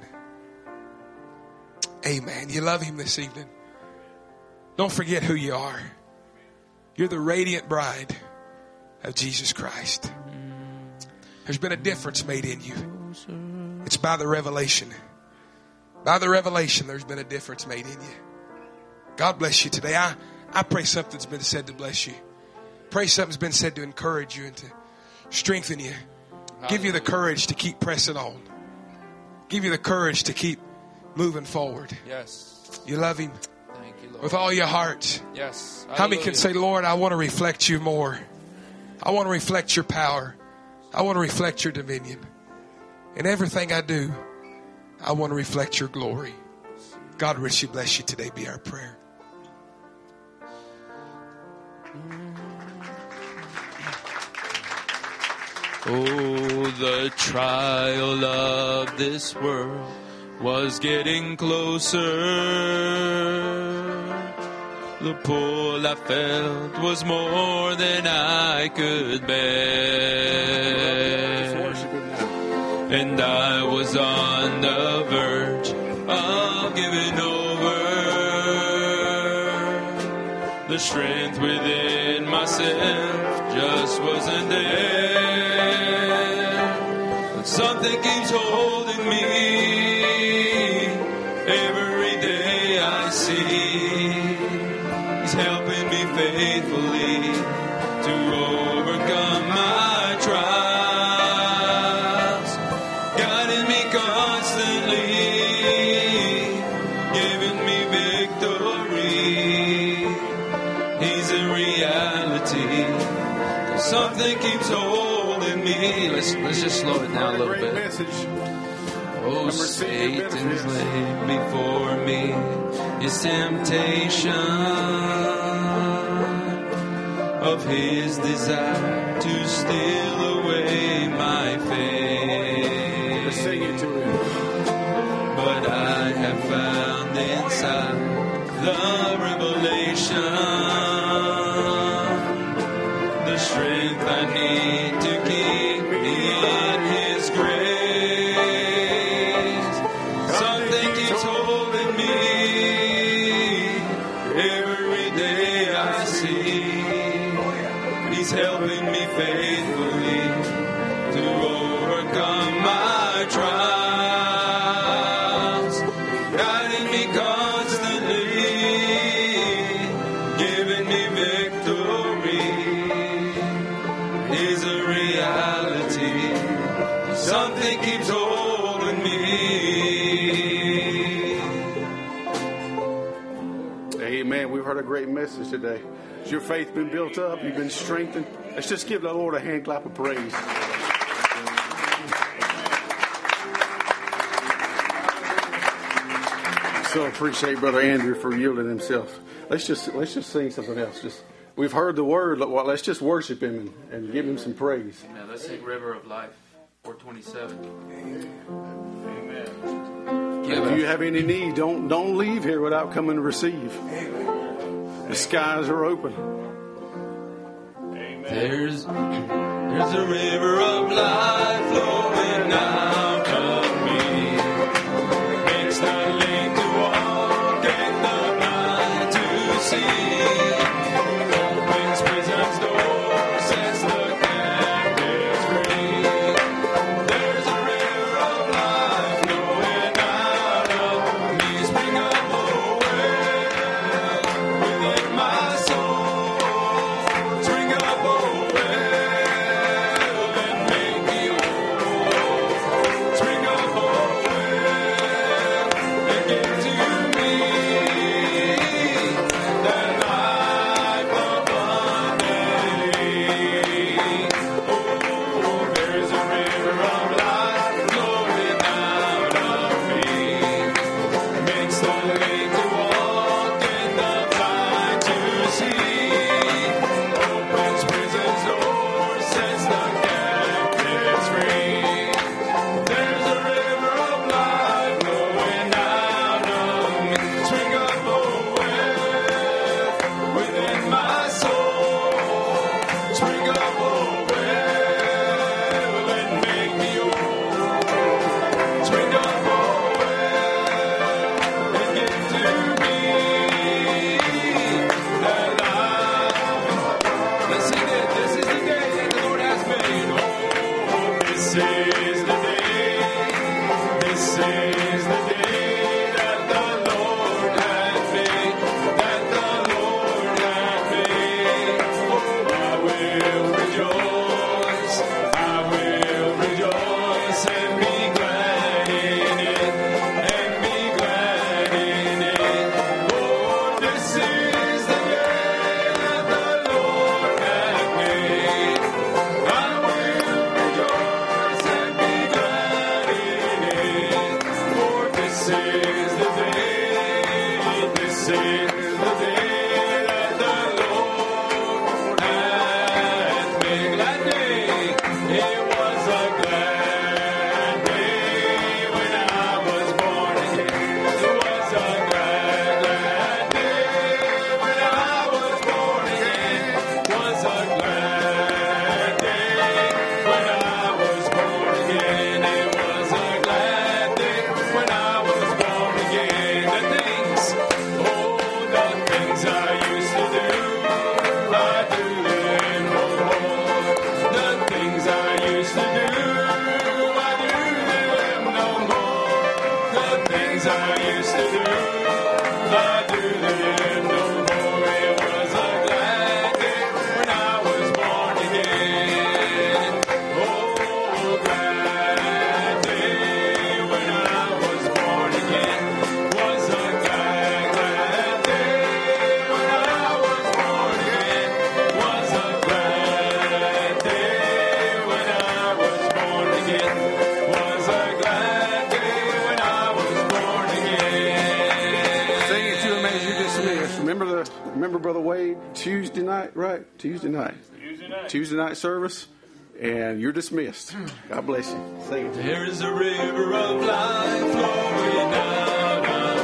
Amen. You love him this evening. Don't forget who you are. You're the radiant bride of Jesus Christ. There's been a difference made in you. It's by the revelation. By the revelation, there's been a difference made in you. God bless you today. I pray something's been said to bless you. Pray something's been said to encourage you and to strengthen you. Give you the courage to keep pressing on. Give you the courage to keep moving forward. Yes. You love him. Thank you, Lord. With all your heart. Yes. How many can say, Lord, I want to reflect you more. I want to reflect your power. I want to reflect your dominion. In everything I do, I want to reflect your glory. God richly bless you today. Be our prayer. Oh, the trial of this world was getting closer. The pull I felt was more than I could bear. And I was on the verge of giving over. The strength within myself just wasn't there. But something keeps holding me. Every day I see He's helping me faithfully to overcome my trials, guiding me constantly, giving me victory. He's a reality. Something keeps holding me. Let's just slow it down a little bit. Oh, Satan's laid before me his temptation of his desire to steal away my faith. Let's sing it to him. But I have found inside the revelation the strength I need to keep in His grace. Something keeps holding me. Every day I see He's helping me faithfully to overcome my trials, guiding me constantly, giving me victory. Is a reality. Something keeps holding me. Amen. We've heard a great message today. Has your faith been built up? You've been strengthened? Let's just give the Lord a hand clap of praise. So appreciate Brother Andrew for yielding himself. Let's just sing something else. We've heard the word. Let's just worship him and give him some praise. Now let's sing River of Life, 427. If you have any need, don't leave here without coming to receive. The skies are open. There's a river of life flowing out of me. Makes the lame to walk and the blind to see. Opens prison's door, sets the captives free. There's a river of life flowing out of me. Spring up, oh well, within my soul. Spring up, oh well, and make me whole. Spring up, oh well, and give to me that life abundantly. Oh, there's a river of life flowing out of me. Makes the lame to walk and the blind to see. Opens prison's door, sets the captives free. There's a river of life flowing out of me. Spring up, oh well, within my soul. Spring up, oh well, and make me whole. Spring up, oh well, and give to me that life. Let's sing it. This is the day that the Lord has made. Oh, this is the day. This is the day that the Lord has made. That the Lord has made. Oh, I will rejoice. I will rejoice and be glad in it. And be glad in it. Oh, this is the day that the Lord has made. I will rejoice and be glad in it. For this is the day. This is the day that the Lord has made. Glad day. It was a glad day when I was born again. It was a glad day when I was born again. Was a glad day when I was born again. It was a glad day when I was born again. The things, oh, the things I used to do, I do them no more. The things I used to do, I do them no more. The things I used to do, I do them no more. It was a glad day when I was born again. Oh, glad day when I was born again. Was a glad day when I was born again. Was a glad day when I was born again. Was a glad day when I was born again. Sing it to him as you dismiss. Remember Brother Wade, Tuesday night, right? Tuesday night. Tuesday night service. And you're dismissed. God bless you. Sing it. There is a river of life flowing out of